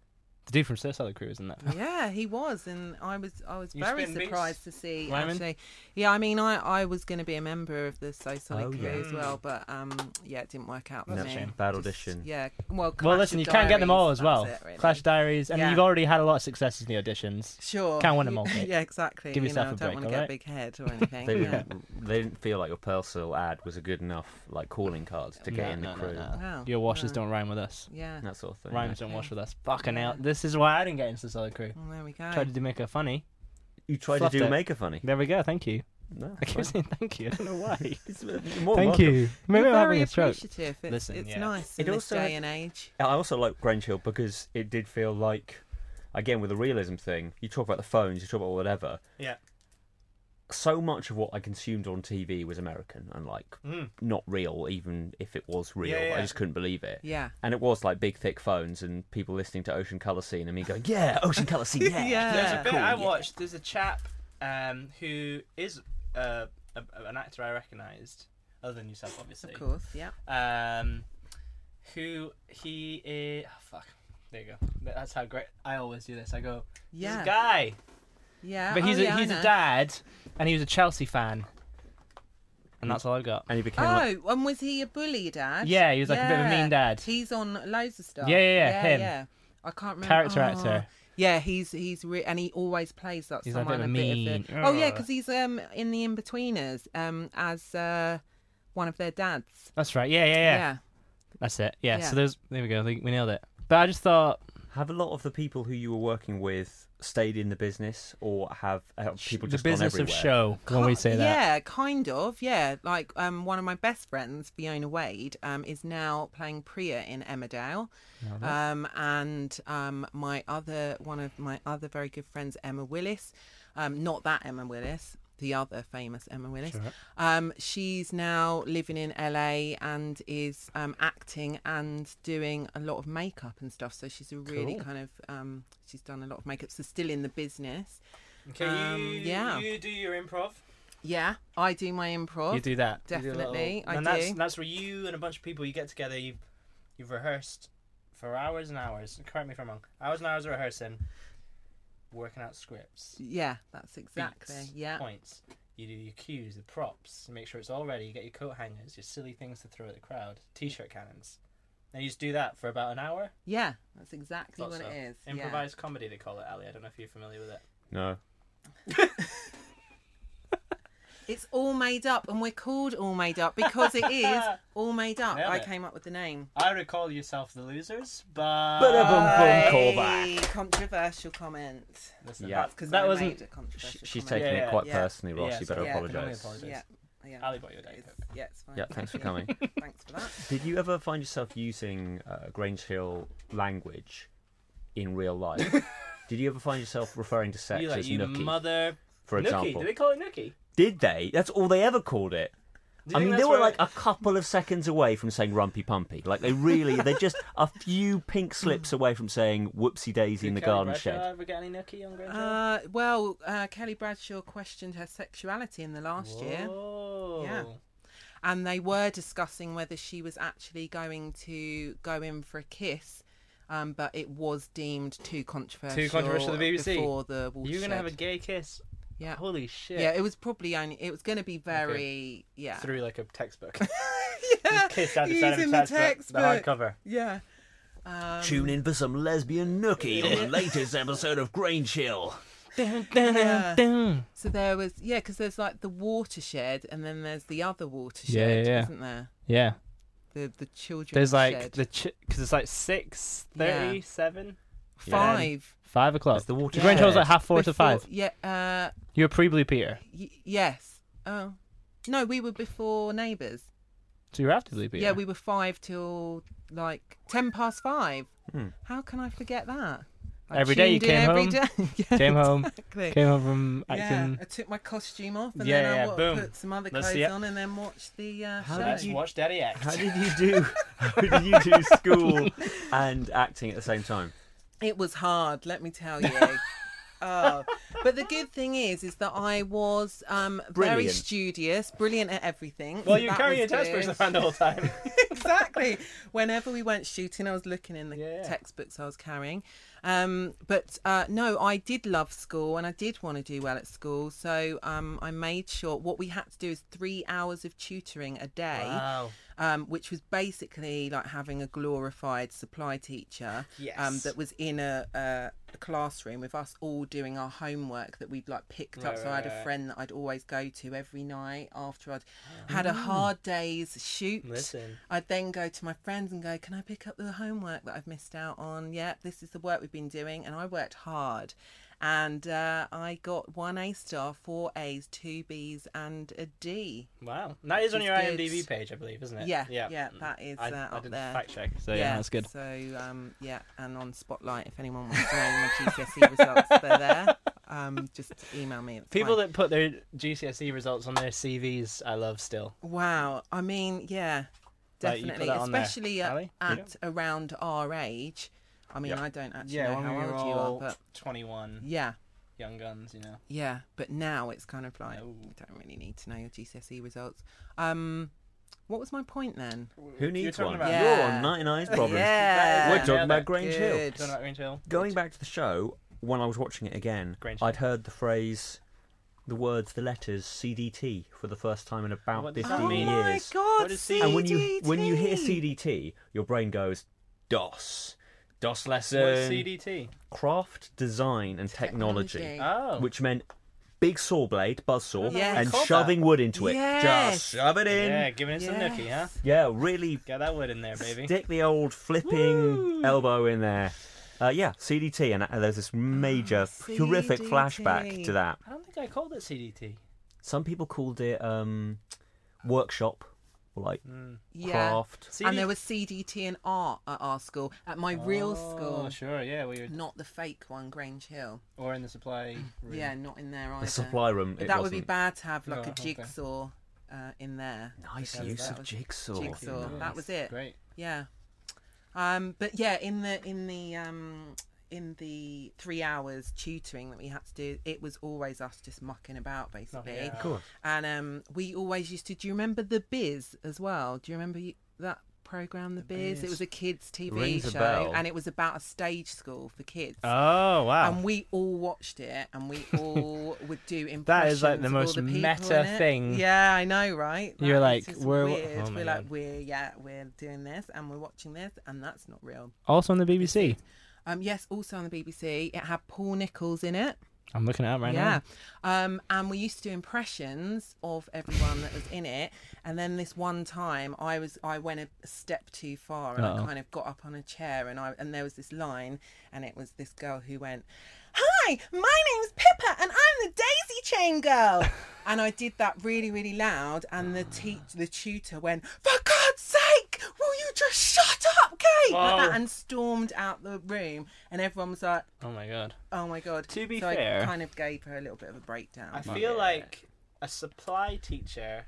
The dude from So Solid Crew, isn't that? Yeah, he was, and I was I was You very spitting beats, surprised to see Ryman? actually. Yeah, I mean, I, I was going to be a member of the So Solid Oh, Crew yeah. as well, but um, yeah, it didn't work out for That's a me. shame. Bad Just- audition. Yeah, well, Clash Well, listen, of you can't get them all Diaries, as well. that's it, really. Clash Diaries, and Yeah. you've already had a lot of successes in the auditions. Sure. Can't win 'em all, Kate. Yeah, exactly. Give you yourself know, a I don't break, want to get alright? a big head or anything. They yeah. didn't, they didn't feel like your Persil ad was a good enough like calling card to get No, in no, the no, crew. no. Wow. Your washes No. don't rhyme with us. Yeah. That sort of thing. Rhymes yeah. don't Okay. wash with us. Fucking Yeah. hell. This is why I didn't get into the Solid Crew. Well, there we go. Tried to do make it funny. You tried Fluffed to do it. make a funny. There we go. Thank you. No, I keep fine. saying thank you. I don't know why. It's- you're more than Thank welcome. you. Maybe You're I'm very having a stroke. appreciative. It's, Listen, it's yeah. nice It in this also day had- and age. I also like Grange Hill because it did feel like, again, with the realism thing, you talk about the phones, you talk about whatever. Yeah. So much of what I consumed on T V was American and like Mm. not real, even if it was real. Yeah, yeah. I just couldn't believe it. Yeah. And it was like big, thick phones and people listening to Ocean Colour Scene and me going, yeah, Ocean Colour Scene, yeah. Yeah. There's a bit cool, I yeah. watched. There's a chap um, who is uh, a, an actor I recognised, other than yourself, obviously. Of course. Yeah. Um, who he is? Oh, fuck. There you go. That's how great. I always do this. I go. Yeah. This guy. Yeah. But he's oh, a yeah, I he's know. a dad, and he was a Chelsea fan. And that's all I've got. And he became like, Oh, and was he a bully dad? Yeah, he was like a bit of a Yeah. mean dad. He's on loads of stuff. Yeah, yeah, yeah, him. yeah. I can't remember. Character oh. actor. Yeah, he's he's re- and he always plays that He's like a someone bit a of bit mean. of a... Oh yeah, Ugh. because he's um in the In-Betweeners um as uh one of their dads. That's right. Yeah, yeah, yeah. Yeah. That's it. Yeah. Yeah. So there's there we go. We we nailed it. But I just thought have a lot of the people who you were working with stayed in the business or have, have people the just business gone of everywhere? show when we Ki- say that. Yeah, kind of. Yeah, like um, one of my best friends, Fiona Wade, um, is now playing Priya in Emmerdale, um, and um, my other one of my other very good friends, Emma Willis, um, not that Emma Willis, the other famous Emma Willis. Sure. Um, she's now living in L A and is um, acting and doing a lot of makeup and stuff. So she's a really Cool. kind of um, she's done a lot of makeup. So still in the business. Okay, Um, you, yeah. you do your improv. Yeah, I do my improv. You do that. You do a Definitely, little- I and that's, do. that's where you and a bunch of people, you get together, you've, you've rehearsed for hours and hours. Correct me if I'm wrong. Hours and hours of rehearsing, working out scripts, Yeah, that's exactly. beats, Yeah. points. You do your cues, the props, you make sure it's all ready. You get your coat hangers, your silly things to throw at the crowd, t-shirt cannons. And you just do that for about an hour. Yeah, that's exactly Thought what so. it is. yeah. Improvised comedy, they call it, Ali. I don't know if you're familiar with it. No. It's all made up, and we're called All Made Up because it is all made up. Nailed I it. came up with the name. I would call yourself the losers, but Ba-da-bum-bum. Hey, callback. controversial comment. Listen, Yeah. That's because That I wasn't- made a controversial She's comment. taking Yeah, it quite yeah. personally, Ross. Yeah, you better sorry. Yeah, I can only apologise. apologise. Yeah. Yeah. Ali bought you a Diet It's- Coke. yeah, it's fine. Yeah, thanks for coming. Thanks for that. Did you ever find yourself using uh, Grange Hill language in real life? Did you ever find yourself referring to sex You like as you nookie, mother. for Nookie. example? Did they call it Nookie? Did they? That's all they ever called it. Do you I think mean, they that's were where- like a couple of seconds away from saying rumpy pumpy. Like, they really, they're just a few pink slips away from saying whoopsie daisy in the Did Kelly garden Bradshaw shed. ever get any Nookie on Grange Hill? Uh, well, uh, Kelly Bradshaw questioned her sexuality in the last year. Whoa. Yeah. And they were discussing whether she was actually going to go in for a kiss, um, but it was deemed too controversial. Too controversial for the B B C? Before the watershed. You're gonna have a gay kiss? Yeah. Holy shit. Yeah, it was probably only. It was going to be very. Yeah. Through like a textbook. yeah. Kiss out the side of Using the the textbook. The textbook. hardcover. Yeah. Um, Tune in for some lesbian nookie on the latest episode of Grange Hill. Dun, dun, Yeah. dun, dun. So there was yeah, because there's like the watershed, and then there's the other watershed, Yeah, yeah, yeah. isn't there? Yeah. The the children's There's like shed. the because it's like six thirty, seven, five. five o'clock. There's the water Grange Hill's shed. like half four to Before- five. Yeah. Uh. You're pre Blue Peter, Y- yes. Oh. No, we were before Neighbours. so you're after Blue Peter. Yeah, we were five till like ten past five. Hmm. How can I forget that? I Every day you tuned in came every home, day. Yeah, came home, exactly. came home from Yeah, acting. I took my costume off and Yeah, then I yeah, wa- boom. put some other Let's clothes see it. on and then watched the uh, How show. did Let's you- watch Daddy act. How did you do? How did you do school and acting at the same time? It was hard, let me tell you. Oh, but the good thing is, is that I was um, very Brilliant. studious, brilliant at everything. Well, you're That carrying your was test good. person around the whole time. exactly. Whenever we went shooting, I was looking in the Yeah. textbooks I was carrying. Um, but uh, no, I did love school and I did want to do well at school. So um, I made sure what we had to do is three hours of tutoring a day. Wow. Um, which was basically like having a glorified supply teacher Yes. um, that was in a, a, a classroom with us all doing our homework that we'd like picked up. Right, So I had right, a right. friend that I'd always go to every night after I'd had a hard day's shoot. Listen. I'd then go to my friends and go, can I pick up the homework that I've missed out on? Yeah, this is the work we've been doing. And I worked hard. And uh, I got one A star, four A's, two B's, and a D. Wow. That is on Which your is IMDb good. page, I believe, isn't it? Yeah, yeah, that is I, uh, I up didn't there. fact check, so yeah, that's good. So um, yeah, and on Spotlight, if anyone wants to know my G C S E results, they're there. Um, just email me. It's People fine. that put their G C S E results on their C Vs, I love still. Wow, I mean, yeah, Like, you put definitely, that on there. especially at, Ali? at around our age. I mean, Yeah. I don't actually Yeah, know when how we were old you all are, but twenty-one, yeah, young guns, you know. yeah. But now it's kind of like No. you don't really need to know your G C S E results. Um, what was my point then? Who needs talking one? about- You're Yeah. on ninety-nine Problems. Yeah, We're Yeah, talking that- about Grange Hill. good. Talking about Grange Hill. Going back to the show, when I was watching it again, Grange I'd heard the phrase, the words, the letters C D T for the first time in about What does that fifteen Oh mean? my years. God! What is C D T? And when you when you hear C D T. C D T, your brain goes DOS, DOS lesson, What's C D T? craft design and technology, Technology. Oh. which meant big saw blade, buzzsaw, Yes. and Called shoving that. wood into it. Yes. Just shove it in. Yeah, giving it some Yes. nookie, huh? Yeah, really Get that wood in there, baby. stick the old flipping elbow in there. Uh, yeah, C D T, and uh, there's this major, horrific C D T. flashback to that. I don't think I called it C D T. Some people called it um, workshop, or like Yeah. craft. C D And there was C D T and art at our school, at my real Oh, school, sure, yeah, we were, not the fake one, Grange Hill. or in the supply room. Yeah, not in there either. The supply room. But It that would be wasn't. bad to have like Oh, a okay. jigsaw uh, in there. Nice because use that of was- jigsaw. Jigsaw. Nice. That was it. Great. Yeah. Um, but yeah, in the in the um, in the three hours tutoring that we had to do, it was always us just mucking about basically. yeah. Of course. And um, we always used to. Do you remember The Biz as well? Do you remember you, that program, The, Biz? It Biz. was a kids' T V Rings a show, bell. and it was about a stage school for kids. Oh, wow. And we all watched it, and we all would do impressions. That is, like, the of all most the people meta in it. thing. Yeah, I know, right? You're That like, is just we're- weird. oh my we're like, God. we're yeah, we're doing this, and we're watching this, and that's not real. Also on the B B C. Um, yes, also on the B B C, it had Paul Nichols in it. I'm looking it up right yeah. now. Um, and we used to do impressions of everyone that was in it. And then this one time, I was I went a step too far, and Uh-oh. I kind of got up on a chair, and I and there was this line, and it was this girl who went, "Hi, my name's Pippa, and I'm the daisy chain girl." And I did that really, really loud, and the teach the tutor went, "For God's sake, will you just shut up, Kate?" Like Whoa. that, and stormed out the room, and everyone was like, Oh my god. "Oh my God!" To be so fair- I kind of gave her a little bit of a breakdown. I but- feel like a supply teacher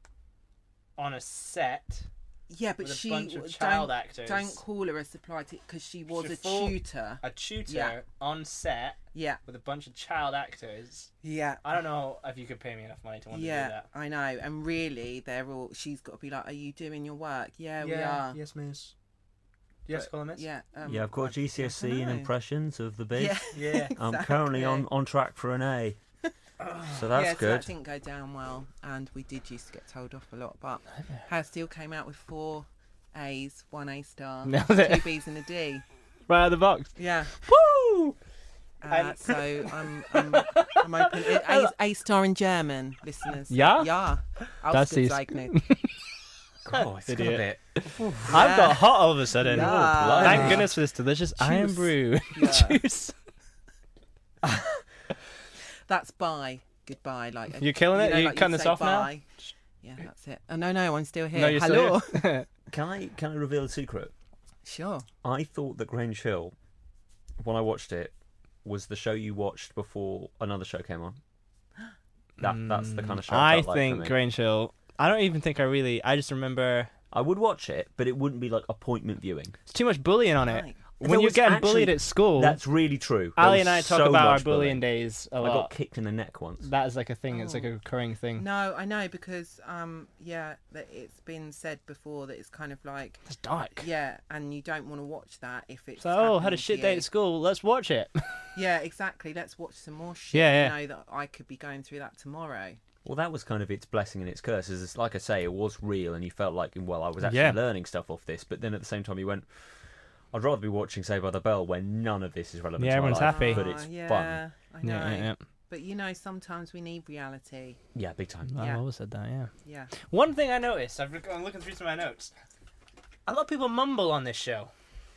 on a set Yeah, but with a she bunch of don't, child actors. don't call her a supply teacher because she was She's a full- tutor. a tutor Yeah. on set Yeah, with a bunch of child actors. yeah, I don't know if you could pay me enough money to want to do yeah. that. I know, and really, they're all. She's got to be like, "Are you doing your work?" Yeah, we Yeah, are. yes, miss. Yes, columnist. Yeah, um, Yeah, I've got I- a G C S E I in know. impressions of the biz. Yeah, Yeah. I'm currently on, exactly. on track for an A. So that's yeah, so good. that didn't go down well, and we did used to get told off a lot. But House still came out with four A's, one A star, That was it. two B's, and a D. Right out of the box. Yeah. Woo! Uh, And- so I'm, I'm, I'm open. A, a star in German, listeners. Ja? Ja. Das ist- Ausgezeichnet. Oh, it's got a Idiot. bit. I've got hot all of a sudden. Yeah. Thank goodness for this delicious iron Juice. brew Yeah. juice. That's bye. Goodbye. Like You're killing it? know, You like cutting say this off now? bye. Yeah, that's it. Oh no, no, I'm still here. No, you're Hello. still here. Can I can I reveal a secret? Sure. I thought that Grange Hill, when I watched it, was the show you watched before another show came on. That that's the kind of show. It I felt like for think me. Grange Hill. I don't even think I really. I just remember I would watch it, but it wouldn't be like appointment viewing. it's too much bullying on it. Right. when There you're was getting actually- bullied at school, That's really true. There Ali was and I talk so about our much bullying days a I lot. got kicked in the neck once. That is like a thing. It's like a Oh. recurring thing. No, I know because um yeah, that it's been said before that it's kind of like It's dark. yeah, and you don't want to watch that if it's So, oh, had a happening shit to day you. at school. Let's watch it. Yeah, exactly. Let's watch some more shit. Yeah, yeah. You know that I could be going through that tomorrow. Well, that was kind of its blessing and its curse. Is it's like I say, it was real, and you felt like, well, I was actually Yeah. learning stuff off this. But then at the same time, you went, I'd rather be watching Saved by the Bell, where none of this is relevant. Yeah, to my everyone's life, happy. but Ah, it's yeah, fun. I know. Yeah, yeah, yeah. But you know, sometimes we need reality. Yeah, big time. I've Yeah. always said that. Yeah. Yeah. One thing I noticed, I've, I'm looking through some of my notes. A lot of people mumble on this show.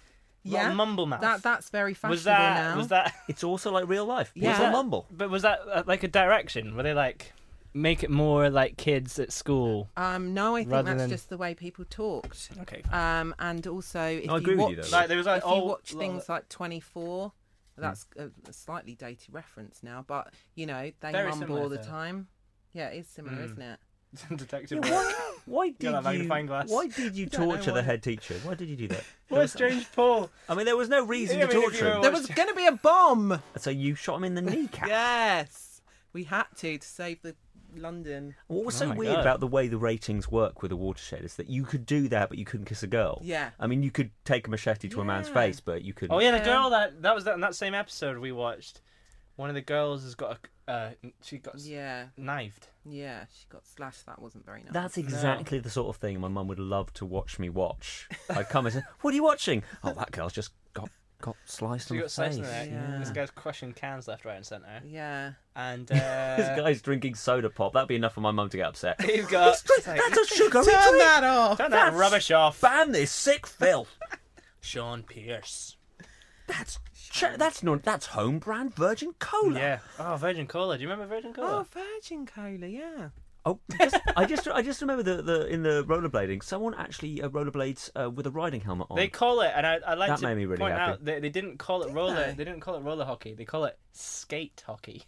A lot of Yeah. mumble mouth. That that's very fashionable was that now. was that? It's also like real life. People Yeah. mumble. But was that uh, like a direction? Were they like make it more like kids at school? Um, no, I think Rather that's than- just the way people talked. Okay. Um, and also if I agree you with watch, you, though. Like there was like if you oh, watch lo- things like twenty-four, that's a, a slightly dated reference now, but you know they Very mumble similar all the to- time. Yeah, it is similar, Mm. isn't it? Detective. Yeah, work. why, why did that you? magnifying glass. Why did you don't know torture the why. head teacher? Why did you do that? What a strange pull. I mean, there was no reason Yeah, to I mean, if torture you him. were- There was going to be a bomb. So you shot him in the kneecap. Yes, we had to to save the London. What was Oh so my weird God. about the way the ratings work with a watershed is that you could do that, but you couldn't kiss a girl. Yeah. I mean, you could take a machete to a man's Yeah. face, but you couldn't. Oh yeah, the Yeah. girl that that was that in that same episode we watched. One of the girls has got a uh, she got s Yeah, knifed. yeah, she got slashed. That wasn't very nice. That's exactly the sort of thing my mum would love to watch me watch. I'd come and say, "What are you watching?" "Oh, that girl's just got got sliced She on got the sliced in face." there. Yeah. This guy's crushing cans left, right, and centre. Yeah. And This uh, guy's drinking soda pop. That'd be enough for my mum to get upset. he's got it's like, That's a sugary Turn drink. that off. turn that that's- rubbish off. Ban this sick filth. Sean Pierce. That's ch- that's not that's home brand Virgin Cola. Yeah. Oh, Virgin Cola. Do you remember Virgin Cola? Oh, Virgin Cola. Yeah. Oh, just, I just I just remember the, the in the rollerblading, someone actually uh, rollerblades uh, with a riding helmet on. They call it, and I I like That to made me really point happy. out they they didn't call it Did roller. they? They? didn't call it roller hockey. They call it skate hockey.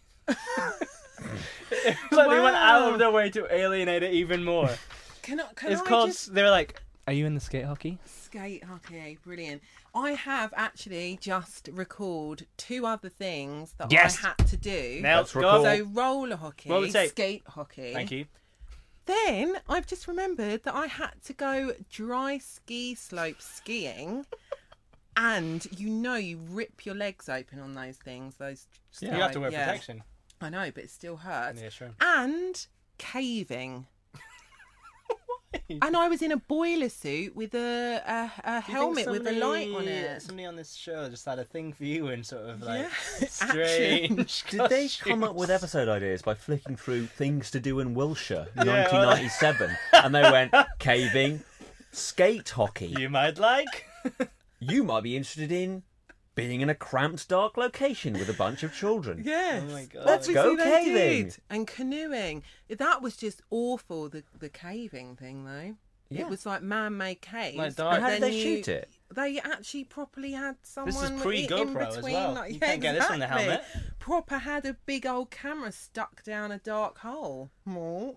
It's like they went out Wow. of their way to alienate it even more. Can I? Can It's I called. just They were like, "Are you in the skate hockey?" skate hockey? Brilliant. I have actually just recalled two other things that Yes. I had to do. Now, Let's go recall. on. So roller hockey, What would it say? skate hockey. Thank you. Then I've just remembered that I had to go dry ski slope skiing, and you know you rip your legs open on those things. Those You have to wear yeah. protection. I know, but it still hurts. Yeah, sure. And caving. And I was in a boiler suit with a a, a Do you think helmet with a light on somebody- it. Somebody on this show just had a thing for you and sort of like Yeah. strange. Did they come up costumes. with episode ideas by flicking through things to do in Wiltshire, Yeah, nineteen ninety-seven, and they went caving, skate hockey. You might like. You might be interested in being in a cramped, dark location with a bunch of children. Yes. Oh my God. Let's Obviously go they caving. did. And canoeing. That was just awful, the the caving thing, though. Yeah. It was like man-made caves. Like but dark- And how did then they you- shoot it? They actually properly had someone This is in pre-GoPro as between. well. Like, You yeah, can't get this on the exactly. helmet. Proper had a big old camera stuck down a dark hole. Oh.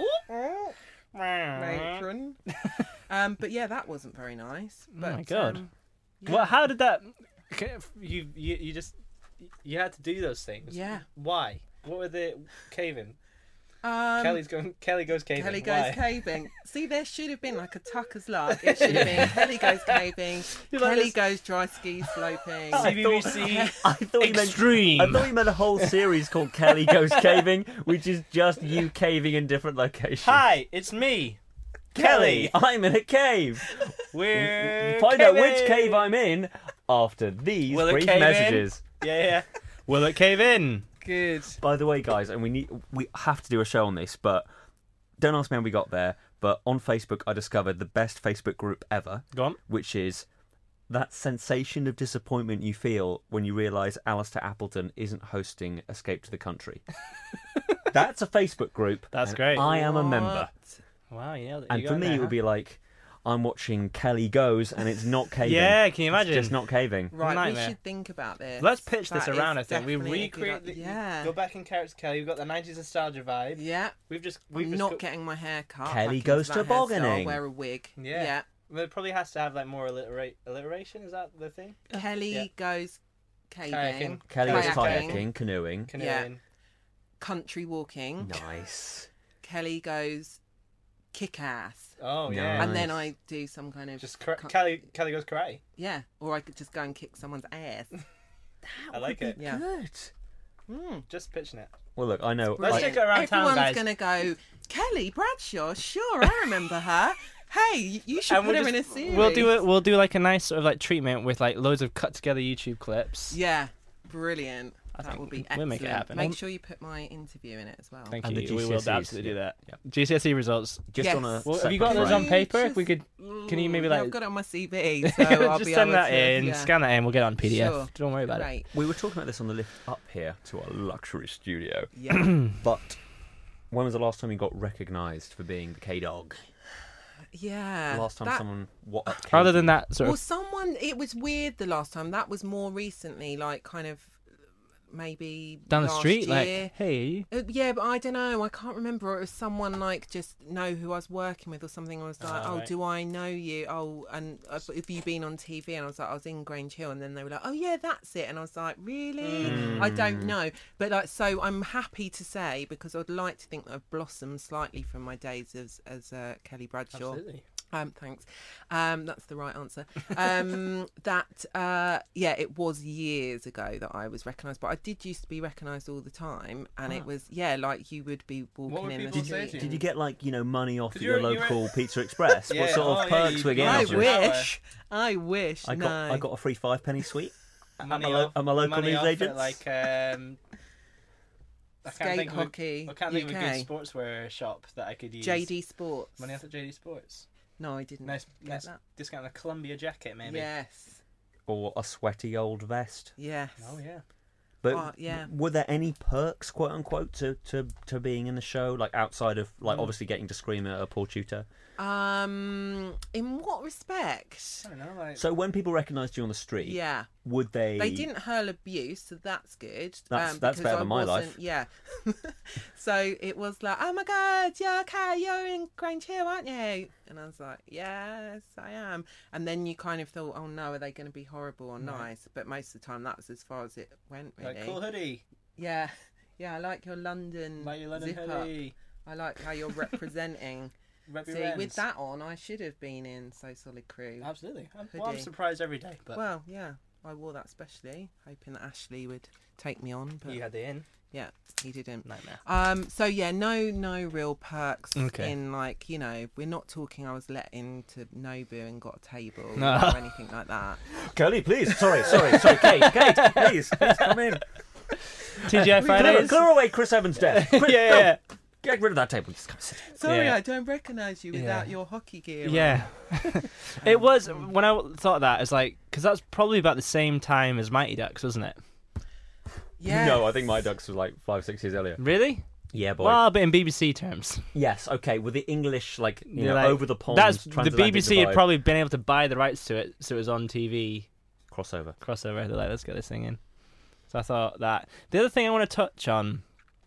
Matron. um, but yeah, that wasn't very nice. But, Oh my God. Um, Well, how did that? You you you just you had to do those things. Yeah. Why? What were the caving? um, Kelly's going. Kelly goes caving. Kelly goes Why? caving. See, there should have been like a Tucker's luck. It should have been Kelly goes caving. You're like Kelly this- goes dry ski sloping. C B B C I thought he meant Extreme. I thought he meant a whole series called Kelly Goes Caving, which is just you caving in different locations. Hi, it's me, Kelly. I'm in a cave. We're Find out which caving. cave I'm in after these Will it brief cave in? messages. Yeah, yeah. Will it cave in? Good. By the way, guys, and we need we have to do a show on this, but don't ask me how we got there. But on Facebook, I discovered the best Facebook group ever, Go on. which is that sensation of disappointment you feel when you realise Alistair Appleton isn't hosting Escape to the Country. That's a Facebook group. That's and great. I am a member. Wow, yeah. And for me, it would be like I'm watching Kelly Goes, and it's not caving. Yeah, can you imagine? It's just not caving. Right, Nightmare. we should think about this. Let's pitch this That around. I is think we definitely a good recreate. idea. The, Yeah. Go back in character, Kelly. We've got the nineties nostalgia vibe. Yeah. We've just. We've I'm just not got- getting my hair cut. Kelly back goes into that tobogganing. hairstyle, I'll wear a wig. Yeah. Yeah. But it probably has to have like more alliterate alliteration. Is that the thing? Kelly Yeah. goes caving, Kayaking. Kelly goes Kayaking. kayaking, canoeing. Canoeing. country walking. Nice. Kelly goes kick ass. Oh yeah. Nice. And then I do some kind of Just kara- cu- Kelly. Kelly goes karate. yeah, or I could just go and kick someone's ass. I like it. Yeah. Good. Mm. Just pitching it. Well, look, I know. Let's I- take it around Everyone's town, guys. gonna go Kelly Bradshaw. Sure, I remember her. Hey, you should And put we'll her in a just- series. We'll do it. We'll do like a nice sort of like treatment with like loads of cut together YouTube clips. Yeah, brilliant. I that think would be we'll excellent. make it happen. Make Um, sure you put my interview in it as well. Thank And the you. We will G C S Es, absolutely do yeah. that. Yeah. G C S E results. just Yes. on a. Well, have you got separate those frame. on paper? Just- If we could, can you maybe Yeah, like I've got it on my C V, so I'll just be send able that to, in, yeah. scan that in, we'll get it on P D F. Sure. Don't worry about it. Great. We were talking about this on the lift up here to our luxury studio. Yeah. But when was the last time you got recognised for being the K Dog? Yeah. Last time that- someone what up Other than that, sort Well, of. someone. It was weird the last time. That was more recently, like kind of maybe Down the last street, year. like, hey, Uh, yeah, but I don't know. I can't remember. It was someone like just know who I was working with or something. I was like, Ah, oh, right. do I know you? Oh, and uh, have you been on T V? And I was like, I was in Grange Hill, and then they were like, oh yeah, that's it. And I was like, really? Mm. I don't know. But like, so I'm happy to say, because I'd like to think that I've blossomed slightly from my days as as uh, Kelly Bradshaw. absolutely. Um, thanks. Um, that's the right answer. Um, that uh, yeah, it was years ago that I was recognised, but I did used to be recognised all the time, and it was yeah, like you would be walking would in the people street. say to you? Did you get like you know money off 'Cause your you're- you're a- local Pizza Express? Yeah, What sort of oh, yeah, perks you- were you getting? I off you? wish. I wish. I no. got I got a free five penny sweet. Money at my, lo- off- at my local money news off at, agents. Like, um, I can't Skate think of a- hockey. I can't think of a U good K. sportswear shop that I could use. J D Sports. Money off at J D Sports. No, I didn't. Nice, get nice that. discount on a Columbia jacket, maybe. Yes. Or a sweaty old vest. Yes. Oh yeah. But Oh, yeah. were there any perks, quote unquote, to, to, to being in the show? Like outside of like Mm. obviously getting to scream at a poor tutor. Um, in what respect? I don't know. Like, So when people recognised you on the street, Yeah. would they? They didn't hurl abuse, so that's good. That's- um, that's because better I than my wasn't- life. Yeah. So it was like, oh my God, yeah, okay, you're in Grange Hill, aren't you? And I was like, yes, I am. And then you kind of thought, oh no, are they going to be horrible or nice? But most of the time, that was as far as it went, really. like cool hoodie. Yeah. Yeah, I like your London, Like your London zip up. hoodie. I like how you're representing. Rep your See, with ends. that on, I should have been in So Solid Crew. Absolutely. I'm, well, I'm Hoodie. surprised every day, but Well, yeah, I wore that specially, hoping that Ashley would take me on. But you had the in. yeah, he didn't. Nightmare. Um. So yeah, no, no real perks Okay. in like you know we're not talking. I was let into Nobu and got a table No. or anything like that. Kelly, please. Sorry, sorry, sorry. Kate, Kate, please, please come in. T G I Clear, Fridays. clear away Chris Evans' desk. Quick, yeah, go. yeah. Get rid of that table. Just come sit. Sorry, Yeah. I don't recognise you without Yeah. your hockey gear. on. Yeah. It was when I thought of that. It's like because that's probably about the same time as Mighty Ducks, wasn't it? Yeah. No, I think my Ducks was like five, six years earlier. Really? Yeah, boy. Well, but in B B C terms, Yes, okay. With the English, like you They're know, like- over the pond. that's the transatlantic B B C had divide. probably been able to buy the rights to it, so it was on T V crossover. crossover. They're like, let's get this thing in. So I thought that. The other thing I want to touch on,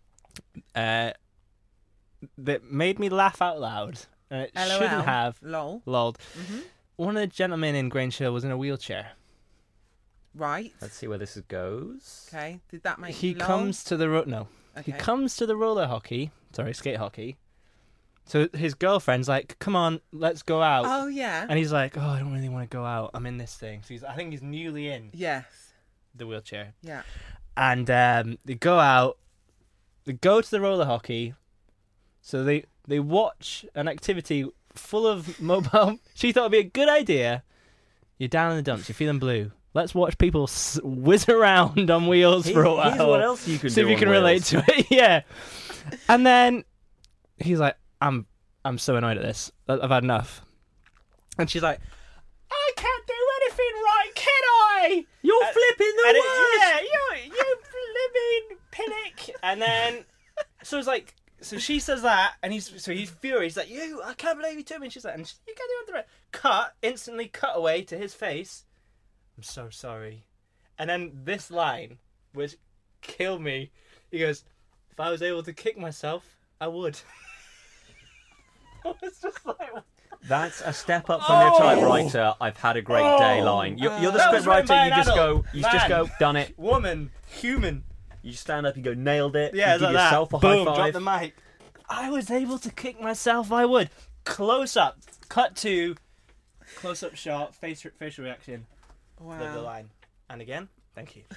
uh, that made me laugh out loud, and it L O L. shouldn't have. Lol. Lolled. Mhm. One of the gentlemen in Grange Hill was in a wheelchair. Right. Let's see where this goes. Okay. Did that make He you lol? comes to the ro- no. Okay. He comes to the roller hockey. Sorry, skate hockey. So his girlfriend's like, "Come on, let's go out." Oh yeah. And he's like, "Oh, I don't really want to go out. I'm in this thing." So he's, I think he's newly in Yes. the wheelchair. Yeah. And um, they go out. They go to the roller hockey. So they they watch an activity full of mobile. She thought it'd be a good idea. You're down in the dumps. You're feeling blue. Let's watch people s- whiz around on wheels for a while. Here's what else you can See do if you on can relate wheels. to it. Yeah. And then he's like, I'm I'm so annoyed at this. I- I've had enough. And she's like, I can't do anything right, can I? You're And- flipping the and it- worst. Yeah, you you flipping pinnock. And then so it's like so she says that and he's so he's furious. He's like, you I can't believe you told me. And she's like, and she, you can't do it. Cut, instantly cut away to his face. I'm so sorry. And then this line, which killed me, he goes, if I was able to kick myself, I would. I was just like, That's a step up from your typewriter. I've had a great Oh. day line. You're, you're the That was written scriptwriter. by You an just adult. go. You just Man. go. Done it. Woman, human. You stand up. You go. Nailed it. Yeah, you it's give like yourself that. a Boom, high drop five. the mic. I was able to kick myself. I would. Close up. Cut to. Close up shot. Face facial reaction. Love the Wow. line. And again, thank you.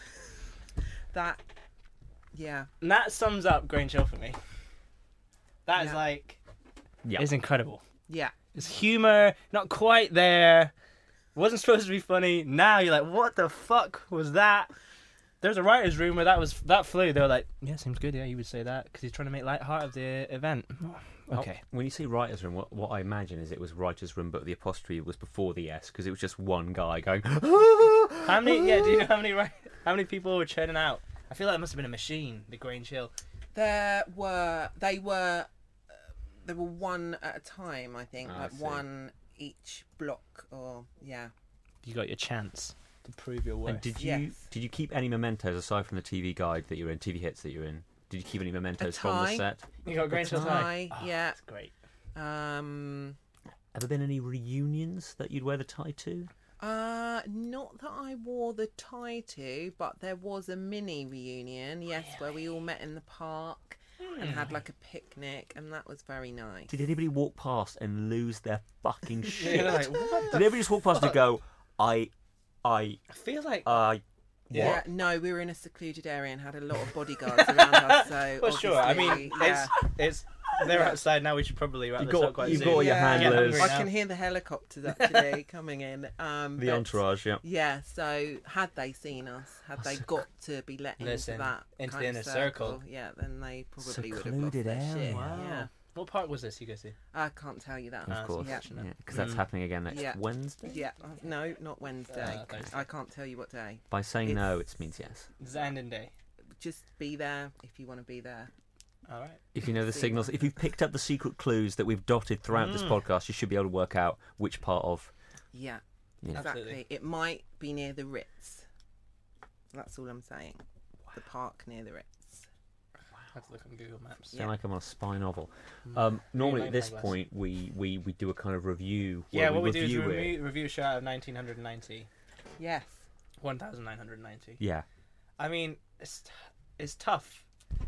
That. Yeah. And that sums up Grange Hill for me. That is Yeah. like. Yeah. It's incredible. Yeah. It's humor, not quite there. Wasn't supposed to be funny. Now you're like, what the fuck was that? There's a writer's room where that was that flew. They were like, yeah, seems good. Yeah, you would say that because he's trying to make light heart of the event. Okay. When you say writer's room, what, what I imagine is it was writer's room, but the apostrophe was before the S because it was just one guy going. How many? Yeah, do you know how many wri- how many people were churning out? I feel like it must have been a machine. The Grange Hill. There were. They were. Uh, there were one at a time. I think, I like see. one each block. Or yeah. You got your chance to prove your worth. And did you Yes. did you keep any mementos aside from the T V guide that you're in, T V hits that you're in? Did you keep any mementos from the tie. set? You got Grange Hill tie, tie. Oh, yeah. that's great. Um. Ever been any reunions that you'd wear the tie to? Uh, not that I wore the tie to, but there was a mini reunion, yes, where we all met in the park and had like a picnic, and that was very nice. Did anybody walk past and lose their fucking shit? You're like, what Did the everybody just walk past and go, I, I, I feel like. I, Yeah, no, we were in a secluded area and had a lot of bodyguards around us, so well, sure. I mean, obviously, yeah. it's it's they're outside now. We should probably wrap You this got- up quite you soon. got all your Yeah. handlers. I can hear the helicopters actually coming in. Um, the but- entourage, yeah. Yeah, so had they seen us, had they got to be let Listen, into that into kind the of inner circle, circle. yeah, then they probably would have lost Secluded their area. shit. Wow. Yeah, What park was this you go to? I can't tell you that. Of that's course, yeah. unfortunate. because that's Mm. happening again next Yeah. Wednesday. Yeah, uh, no, not Wednesday. Uh, Thursday. I can't tell you what day. By saying It's- no, it means yes. Zandon Day. Just be there if you want to be there. All right. If you know the See signals, what- if you've picked up the secret clues that we've dotted throughout this Mm. podcast, you should be able to work out which part of. Yeah, Yeah. exactly. Absolutely. It might be near the Ritz. That's all I'm saying. The park near the Ritz. I have to look on Google Maps. Sound like I'm on a spy novel. Um, normally at this magnifying glass. point, we, we, we do a kind of review. where Yeah, what we do is review it. review, review a show out of nineteen ninety. Yes. one thousand nine hundred ninety. Yeah. I mean, it's it's tough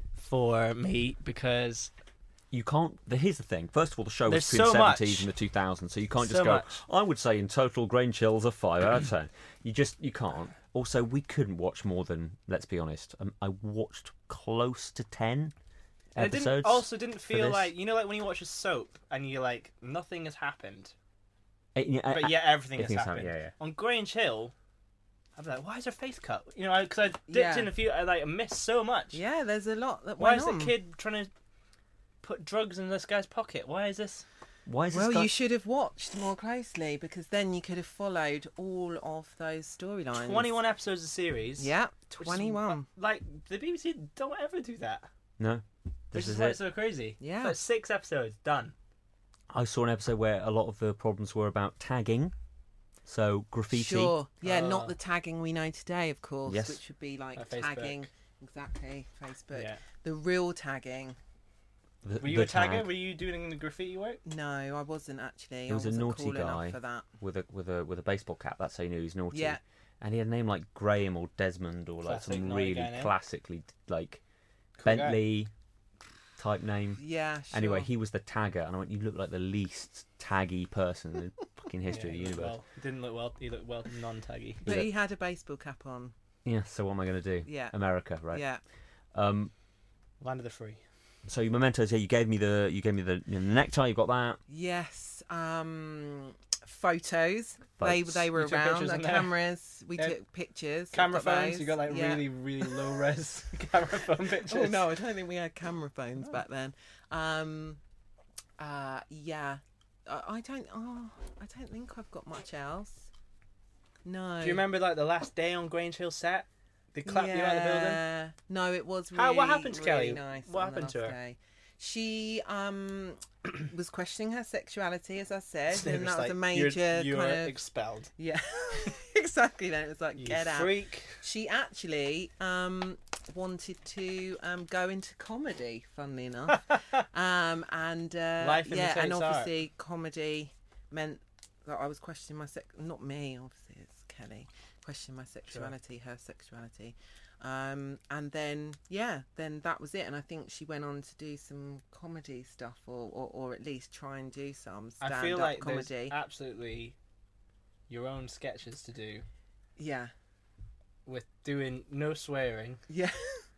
for me because You can't. The, here's the thing. First of all, the show was There's between so the seventies much. and the two thousands, so you can't just So go. much. I would say in total, Grange Hill's a five out of ten. You just you can't. Also, we couldn't watch more than. Let's be honest. Um, I watched close to ten and it episodes. didn't, also didn't feel this. like, you know, like when you watch a soap and you're like, nothing has happened, Uh, yeah, uh, but yet everything has everything's happened. happened, yeah, yeah. On Grange Hill, I'd be like, why is her face cut? You know, because I, I dipped Yeah. in a few, I like missed so much. Yeah, there's a lot that Why went is the on. kid trying to put drugs in this guy's pocket? Why is this? Why is Well, this guy? you should have watched more closely because then you could have followed all of those storylines. twenty-one episodes of series. Yeah, which is- twenty-one. Like, the B B C don't ever do that. No. Which This is is why it. it's so crazy. Yeah. It's like six episodes, done. I saw an episode where a lot of the problems were about tagging, so graffiti. Sure. Yeah, Uh, not the tagging we know today, of course, Yes. which would be like Uh, Facebook. tagging. Exactly, Facebook. Yeah. The real tagging. The, Were you the a tagger? tag Were you doing the graffiti work? No, I wasn't actually. He was I a wasn't naughty cool guy. enough for that. with a with a with a baseball cap. That's how you knew he's naughty. Yeah. And he had a name like Graham or Desmond or like Classic some naughty really guy name. classically like Cool guy. Bentley type name. Yeah, sure. Anyway, he was the tagger, and I went, "You look like the least taggy person in the fucking history Yeah, of the he looked universe." Well, he didn't look well. He looked well non-taggy. But Was it- he had a baseball cap on. Yeah. So what am I going to do? Yeah. America, right? Yeah. Um. Land of the free. So your mementos, yeah, you gave me the you gave me the, you know, the necktie. You got that. Yes. Um, photos. They Photos. they were You took around. pictures The in there? cameras. We Yeah. took pictures. I've Camera got phones. those. You got like Yeah. really, really low res camera phone pictures. Oh no, I don't think we had camera phones back then. Um, uh, yeah, I, I don't. Oh, I don't think I've got much else. No. Do you remember like the last day on Grange Hill set? They clapped you out of the building. Yeah. No, it was really, How- what happened to really Kelly? nice. What on the happened to last her? day. She um was questioning her sexuality, as I said, So it and was that was a like, you're- major you kind are of expelled. yeah, exactly. Then it was like You get out. freak. She actually um, wanted to um, go into comedy, funnily enough. um, and uh, Life yeah, and imitates art. obviously comedy meant that I was questioning my sex. Not me, obviously, it's Kelly. Questioning my sexuality, sure. her sexuality. Um, and then, yeah, then that was it. And I think she went on to do some comedy stuff, or, or, or at least try and do some stand-up I feel like comedy. there's absolutely your own sketches to do. Yeah. With doing no swearing. Yeah.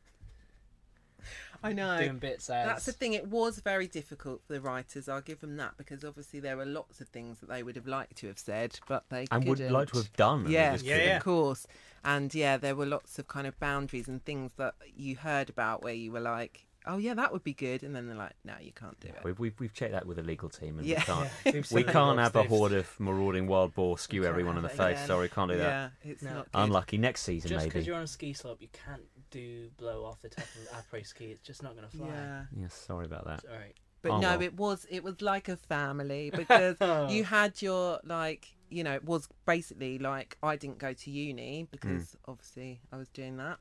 I know. Doing bits as... That's the thing. It was very difficult for the writers. I'll give them that, because obviously there were lots of things that they would have liked to have said, but they and couldn't. would like to have done. and Yeah, they just yeah, couldn't. yeah. of course. And yeah, there were lots of kind of boundaries and things that you heard about where you were like, "Oh yeah, that would be good," and then they're like, "No, you can't do it." We've, we've we've checked that with the legal team, and Yeah. we can't. Yeah, we've We seen can't it. have a They've- horde of marauding wild boar skew Can't everyone in the have it face. again. Sorry, can't do that. Yeah, it's No. not good. Unlucky. Next season, Just maybe. because you're on a ski slope, you can't do blow off the top of an après ski. It's just not going to fly. Yeah. Yes, sorry about that. Sorry. But Oh, no, well. it was it was like a family, because you had your, like, you know, it was basically like, I didn't go to uni because Mm. obviously I was doing that.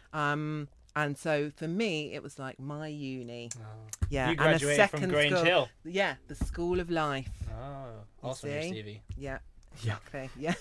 Um, and so for me, it was like my uni. Oh. Yeah. You and a graduated second from Grange school. Hill. Yeah, the School of Life. Oh, You awesome, your see? Stevie. Yeah. Yeah. Exactly. Yeah.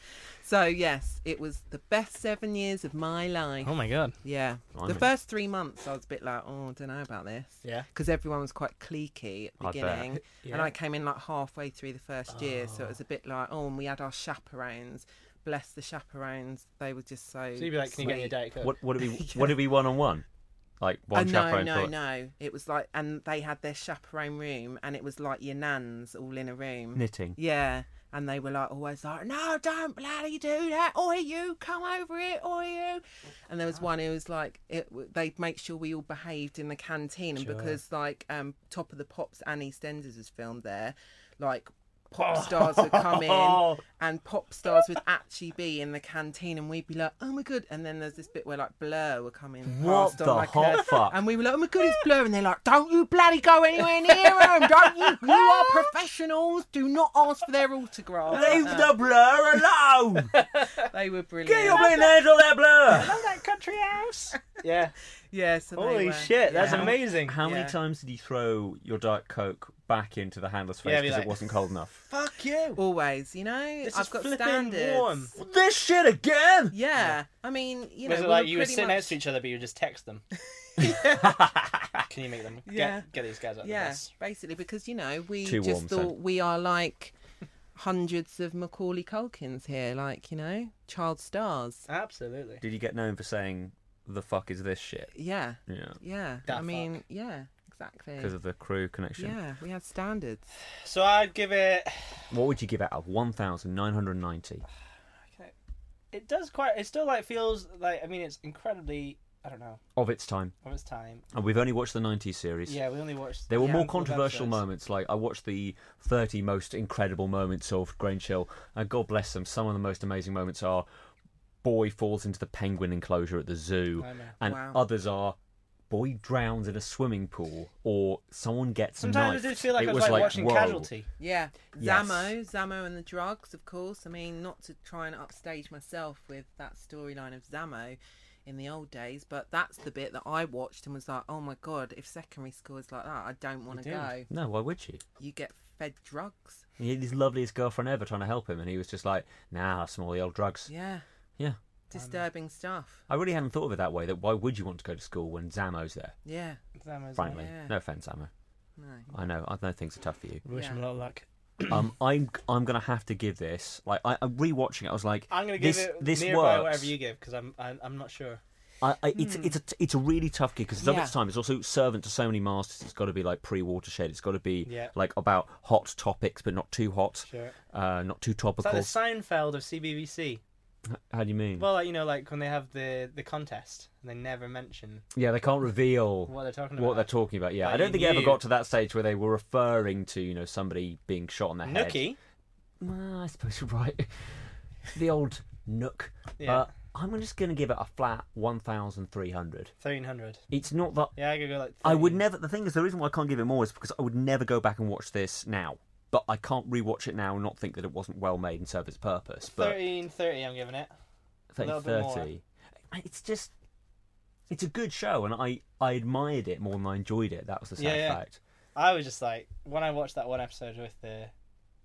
So yes, it was the best seven years of my life. Oh my god. Yeah. Blimey. The first three months, I was a bit like, oh, I don't know about this. Yeah. Because everyone was quite cliquey at the I bet. beginning. Yeah. And I came in like halfway through the first year, so Oh. it was a bit like, oh, and we had our chaperones. Bless the chaperones. They were just so. So you'd be like, can you get me a sweet. Diet Coke? What what did we what did we one on one? Like one Oh, no, chaperone no, for no. It was like, and they had their chaperone room, and it was like your nans all in a room. knitting. Yeah, and they were like always like, no, don't bloody do that. Oi, you, come over here, oi, you. And there was one who was like, it, they'd make sure we all behaved in the canteen, and Sure. because like um, Top of the Pops and EastEnders was filmed there, like pop stars would come in, and pop stars would actually be in the canteen, and we'd be like, oh my god. And then there's this bit where like Blur were coming What past the on like hot a, fuck? and we were like, oh my god, it's Blur, and they're like, don't you bloody go anywhere near them, don't you? You are professionals. Do not ask for their autograph. Leave Uh, the blur alone. They were brilliant. Get your in hands on that blur. that country house. Yeah. Yeah, so they Holy were- shit, that's yeah. amazing. How Yeah. many times did you throw your Diet Coke back into the handler's face Yeah, because be like, it wasn't cold enough? Fuck you. Always, you know. This I've is got flipping standards. warm. This shit again? Yeah, I mean, you know, Was it we like were you were pretty sitting much... next to each other, but you just text them? Can you make them get, Yeah. get these guys out of Yeah, the bus? basically, because you know we Too just warm, thought son. we are like hundreds of Macaulay Culkins here, like, you know, child stars. Absolutely. Did you get known for saying the fuck is this shit? Yeah, Yeah, yeah. Da I mean, fuck. yeah, exactly. because of the crew connection. Yeah, we had standards. So I'd give it. What would you give out of one thousand nine hundred ninety? It does quite. It still like feels like. I mean, it's incredibly. I don't know. Of its time. Of its time. And we've only watched the nineties series. Yeah, we only watched. There were a more handful of controversial episodes. moments. Like I watched the thirty most incredible moments of Grange Hill, and God bless them. Some of the most amazing moments are boy falls into the penguin enclosure at the zoo, I know. and Wow. others are boy drowns in a swimming pool, or someone gets Sometimes knifed. it did feel like it I was, like, watching whoa. Casualty. Yeah, Yes. Zamo, Zamo and the drugs, of course. I mean, not to try and upstage myself with that storyline of Zamo in the old days, but that's the bit that I watched and was like, oh my god, if secondary school is like that, I don't want to You do. go. No, why would you? You get fed drugs. He had his loveliest girlfriend ever trying to help him, and he was just like, "Nah, some of the old drugs." Yeah, Yeah. disturbing stuff. I really hadn't thought of it that way. That why would you want to go to school when Zamo's there? Yeah, Zama's Frankly, Yeah. no offense, Zamo. no. I know, I know things are tough for you. Wish him a Yeah. lot of luck. um, I'm I'm gonna have to give this. Like, I, I'm rewatching it. I was like, I'm gonna give this, it this nearby works. whatever you give because I'm I, I'm not sure. I, I, it's it's a it's a really tough gig because it's of Yeah. its time. It's also servant to so many masters. It's got to be like pre-Watershed. It's got to be Yeah. like about hot topics, but not too hot, Sure. uh, not too It's topical. like the Seinfeld of C B B C. How do you mean? Well, like, you know, like when they have the the contest and they never mention yeah, they can't reveal what they're talking about. what they're talking about. Yeah, Like, I don't you think it ever knew. got to that stage where they were referring to, you know, somebody being shot on the head. Nookie. Well, I suppose you're right. The old Nook. Yeah. Uh, I'm just going to give it a flat one thousand three hundred. Thirteen hundred. It's not that. Yeah, I could go like. I would thirteen. never. The thing is, the reason why I can't give it more is because I would never go back and watch this now. But I can't rewatch it now and not think that it wasn't well made and served its purpose. But Thirteen thirty. I'm giving it. thirty, little bit more. thirty. It's just. It's a good show, and I, I admired it more than I enjoyed it. That was the sad Yeah, yeah. fact. I was just like when I watched that one episode with the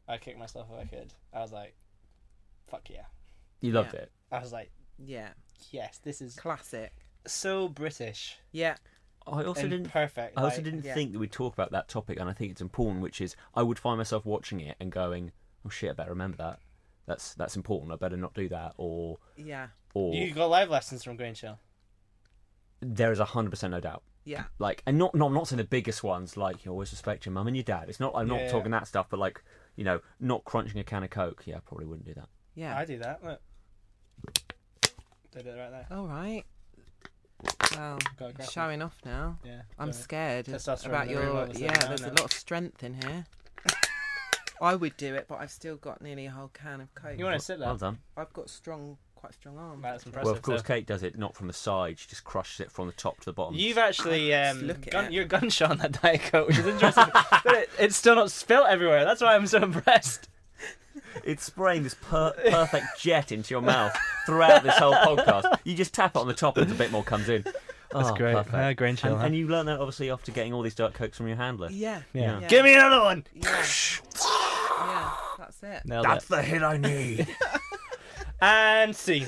I'd kick myself if I could. I was like, fuck yeah. You loved Yeah. it. I was like, Yeah. yes, this is Classic. so British Yeah. I also and didn't. perfect. I also like- didn't yeah. think that we'd talk about that topic, and I think it's important, which is I would find myself watching it and going, "Oh shit, I better remember that. That's that's important. I better not do that." Or Yeah. or You got live lessons from Grange Hill. there is a hundred percent no doubt. Yeah. Like, and not not I'm not saying the biggest ones, like you always respect your mum and your dad. It's not. I'm not Yeah. talking that stuff, but like, you know, not crunching a can of Coke. Yeah, I probably wouldn't do that. Yeah. I do that. Look. Did it right there. All right. Well, Got a grapple. showing off now. Yeah. I'm sorry. scared Testosterone about in the room, your. obviously. Yeah, No, there's no. a lot of strength in here. I would do it, but I've still got nearly a whole can of Coke. You want to sit there? Well done. I've got strong, quite strong arms. That's actually. impressive. Well, of course, so- Kate does it not from the side. She just crushes it from the top to the bottom. You've actually Just um, look at gun, it. you're gunshot on that Diet Coke, which is interesting, but it, it's still not spilt everywhere. That's why I'm so impressed. It's spraying this per- perfect jet into your mouth throughout this whole podcast. You just tap it on the top and a bit more comes in. That's Oh, great. perfect. Uh, Grange Hill, and, huh? and you learn that obviously after getting all these Diet Cokes from your handler. Yeah. Yeah. Yeah. Give me another one. Yeah. yeah. That's it. Nailed That's it. the hit I need. And scene.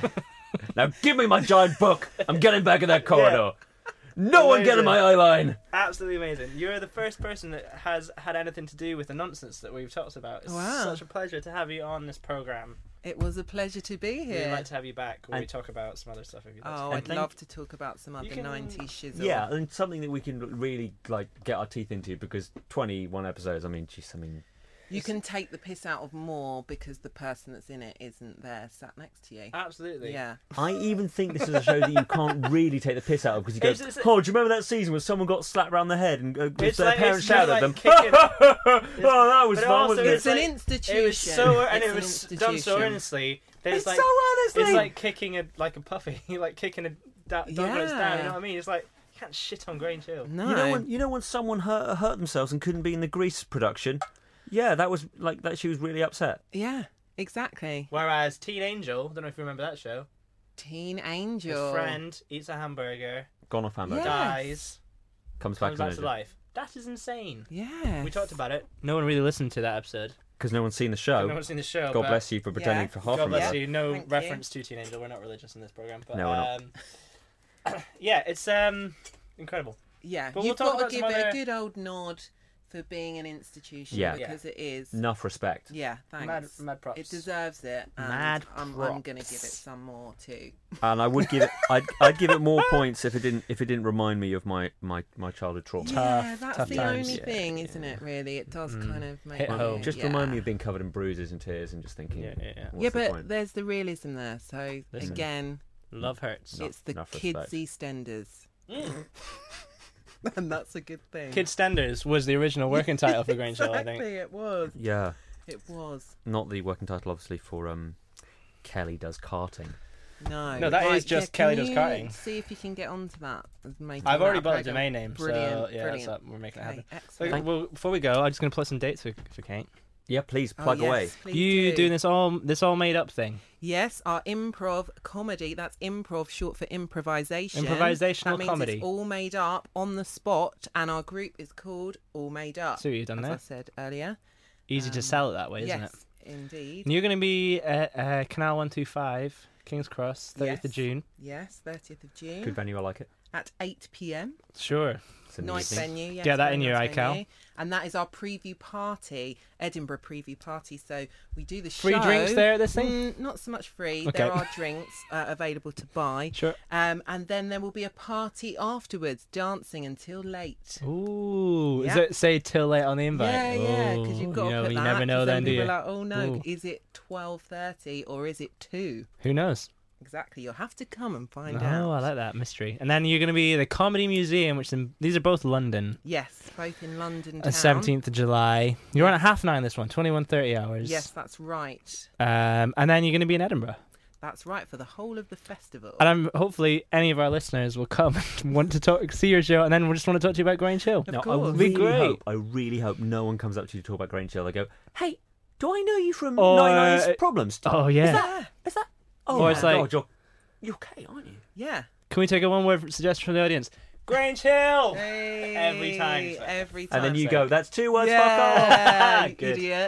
Now give me my giant book. I'm getting back in that corridor. No one get in Amazing. my eye line. Absolutely amazing. You're the first person that has had anything to do with the nonsense that we've talked about. It's Wow. such a pleasure to have you on this program. It was a pleasure to be We'd here. like to have you back when we And- talk about some other stuff if you'd like Oh, to. I'd thank- love to talk about some other can- nineties shizzle. Yeah, and something that we can really like get our teeth into because twenty-one episodes. I mean, jeez, I mean, You can take the piss out of more because the person that's in it isn't there sat next to you. Absolutely. Yeah. I even think this is a show that you can't really take the piss out of because you go, It's- it's- "Oh, do you remember that season where someone got slapped around the head and uh, It's their like- parents it's shouted like at them? kicking- Oh, that was But fun, also wasn't It's it?" an like- institution. It was so, and It's it an was done so institution. earnestly. There's It's like, so earnestly. It's like kicking a like a puppy, like kicking a da- dog when it's down. You Yeah. know what I mean? It's like you can't shit on Grange Hill. No. You know when you know when someone hurt hurt themselves and couldn't be in the Grease production? Yeah, that was like that. She was really upset. Yeah, exactly. Whereas Teen Angel, don't know if you remember that show. Teen His Angel. friend eats a hamburger, Gone off hamburger. Yeah. dies, Comes back comes to back to life. That is insane. Yeah. We talked about it. No one really listened to that episode. because no one's seen the show. No one's seen the show. God but bless you for pretending Yeah. for half God an bless hour. you. No Thank reference to Teen Angel. We're not religious in this program. But, No, we're not. um, yeah, it's um incredible. Yeah, But we'll you've talk got to about give some it other- a good old nod for being an institution Yeah. because it is. Enough respect. Yeah, thanks. Mad, mad props. It deserves it. And Mad I'm, I'm props. going to give it some more too. And I would give it. I'd, I'd give it more points if it didn't. If it didn't remind me of my my, my childhood trauma. yeah, that's tough the times. only Yeah, thing, isn't it? Really, it does kind of make Hit you- home. Just yeah. remind me of being covered in bruises and tears and just thinking. Yeah, yeah, yeah. What's Yeah, the but point? there's the realism there. So Listen. again, Love hurts. No. it's the enough kids respect. EastEnders, Mm. and that's a good thing. Kid Stenders was the original working title for Grange Hill, I think. Exactly, it was. Yeah, It was. not the working title, obviously, for um, Kelly Does Karting. No, No, that is right, just yeah, Kelly can Does you karting. See if you can get onto that. and make I've that already bought a program. domain name, Brilliant, so yeah, brilliant. that's up. We're making it Okay, happen. excellent. So, well, before we go, I'm just going to plug some dates for, for Kate. Yeah, please Oh, plug yes, away. please You do. doing this all this all made up thing? Yes, our improv comedy. That's improv, short for improvisation. Improvisational that means comedy. It's all made up on the spot, and our group is called All Made Up. See what you've done as there? I said earlier. Easy to Um, sell it that way, isn't yes, it? indeed. And you're going to be at uh, Canal one two five, King's Cross, thirtieth of Yes. June. Yes, thirtieth of June Good venue, I like it. at eight p.m. Sure. It's an Nice evening. venue. Yes, Get that very in your nice iCal. venue. And that is our preview party, Edinburgh preview party. So we do the Free show. drinks there at this thing? Mm, not so much free. Okay. There are drinks uh, available to buy. Sure. Um, and then there will be a party afterwards, dancing until late. Ooh. Is Yeah. it say till late on the invite? Yeah, yeah, because Ooh, you've got you to know, put you that. never know 'cause then, do people you? are like, oh no, Ooh. is it twelve thirty or is it two? Who knows? Exactly. You'll have to come and find Oh, out. I like that mystery. And then you're going to be at the Comedy Museum, which in, these are both London. Yes, both in London Uh, town. seventeenth of July. You're on at half nine this one, twenty-one thirty hours. Yes, that's right. Um, and then you're going to be in Edinburgh. That's right, for the whole of the festival. And I'm, hopefully any of our listeners will come and want to talk, see your show, and then we'll just want to talk to you about Grange Hill. Of Now, I course. really Be great. hope, I really hope no one comes up to you to talk about Grange Hill. They go, "Hey, do I know you from Or, Nine Nine's uh, Problems?" Oh, yeah. Is that? Is that? Oh Or my it's like- God, you're you're okay, aren't you? Yeah. Can we take a one-word suggestion from the audience? Grange Hill! Hey, Every time. Every time. And then you so- go, "That's two words. yeah, Fuck off." you Good. idiot.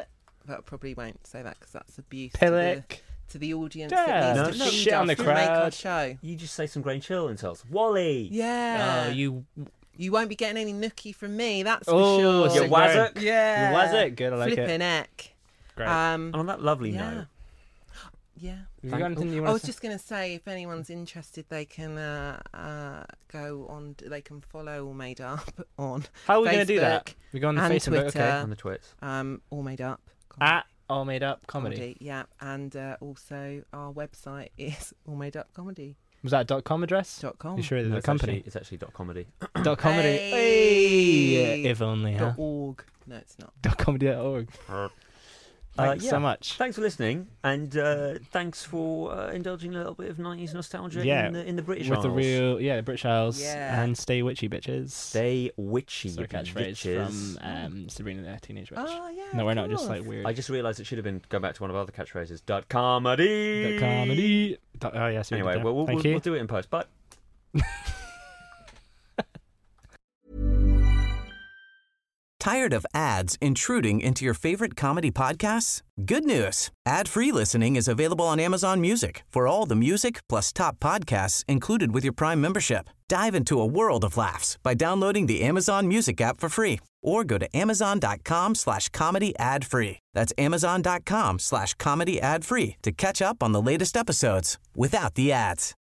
but I probably won't say that because that's abuse to Pillock. the, to the audience Yeah, that no, needs to no, feed shit on us the to make our crowd. show. You just say some Grange Hill insults. Wally. Yeah. Oh, you. You won't be getting any nookie from me, that's Oh, for sure. so You wazzock. Yeah. Was it good? I like Flipping it. heck. Great. Um, And on that lovely yeah. note, Yeah. Have you got anything you I want was to just going to say, if anyone's interested, they can uh, uh, go on. They can follow All Made Up on How are we going to do that? Facebook We go on the and Facebook, Twitter. okay. on the twits. Um, All Made Up. At All Made Up Comedy. Yeah, and uh, also our website is all made up comedy Was that a dot com address? dot com. You sure No, the it's company? Actually, it's actually dot comedy. Dot comedy. Hey. Hey. If only, huh? Dot org. No, it's not. Dot comedy dot org. Thanks yeah. so much. Thanks for listening, and uh, thanks for uh, indulging a little bit of nineties nostalgia Yeah, in the in the British With the Isles. real, yeah, the British Isles. Yeah. And stay witchy, bitches. Stay witchy, It's our you catchphrase bitches. from um, Sabrina the Teenage Witch. Oh yeah. no, we're of not just course. like weird. I just realised it should have been going back to one of our other catchphrases. Dot comedy. Dot comedy. Dot, oh yes. we did Anyway, that. we'll, we'll, Thank we'll, you. we'll do it in post. But Tired of ads intruding into your favorite comedy podcasts? Good news. Ad-free listening is available on Amazon Music for all the music plus top podcasts included with your Prime membership. Dive into a world of laughs by downloading the Amazon Music app for free or go to amazon.com slash comedy ad free. That's amazon.com slash comedy ad free to catch up on the latest episodes without the ads.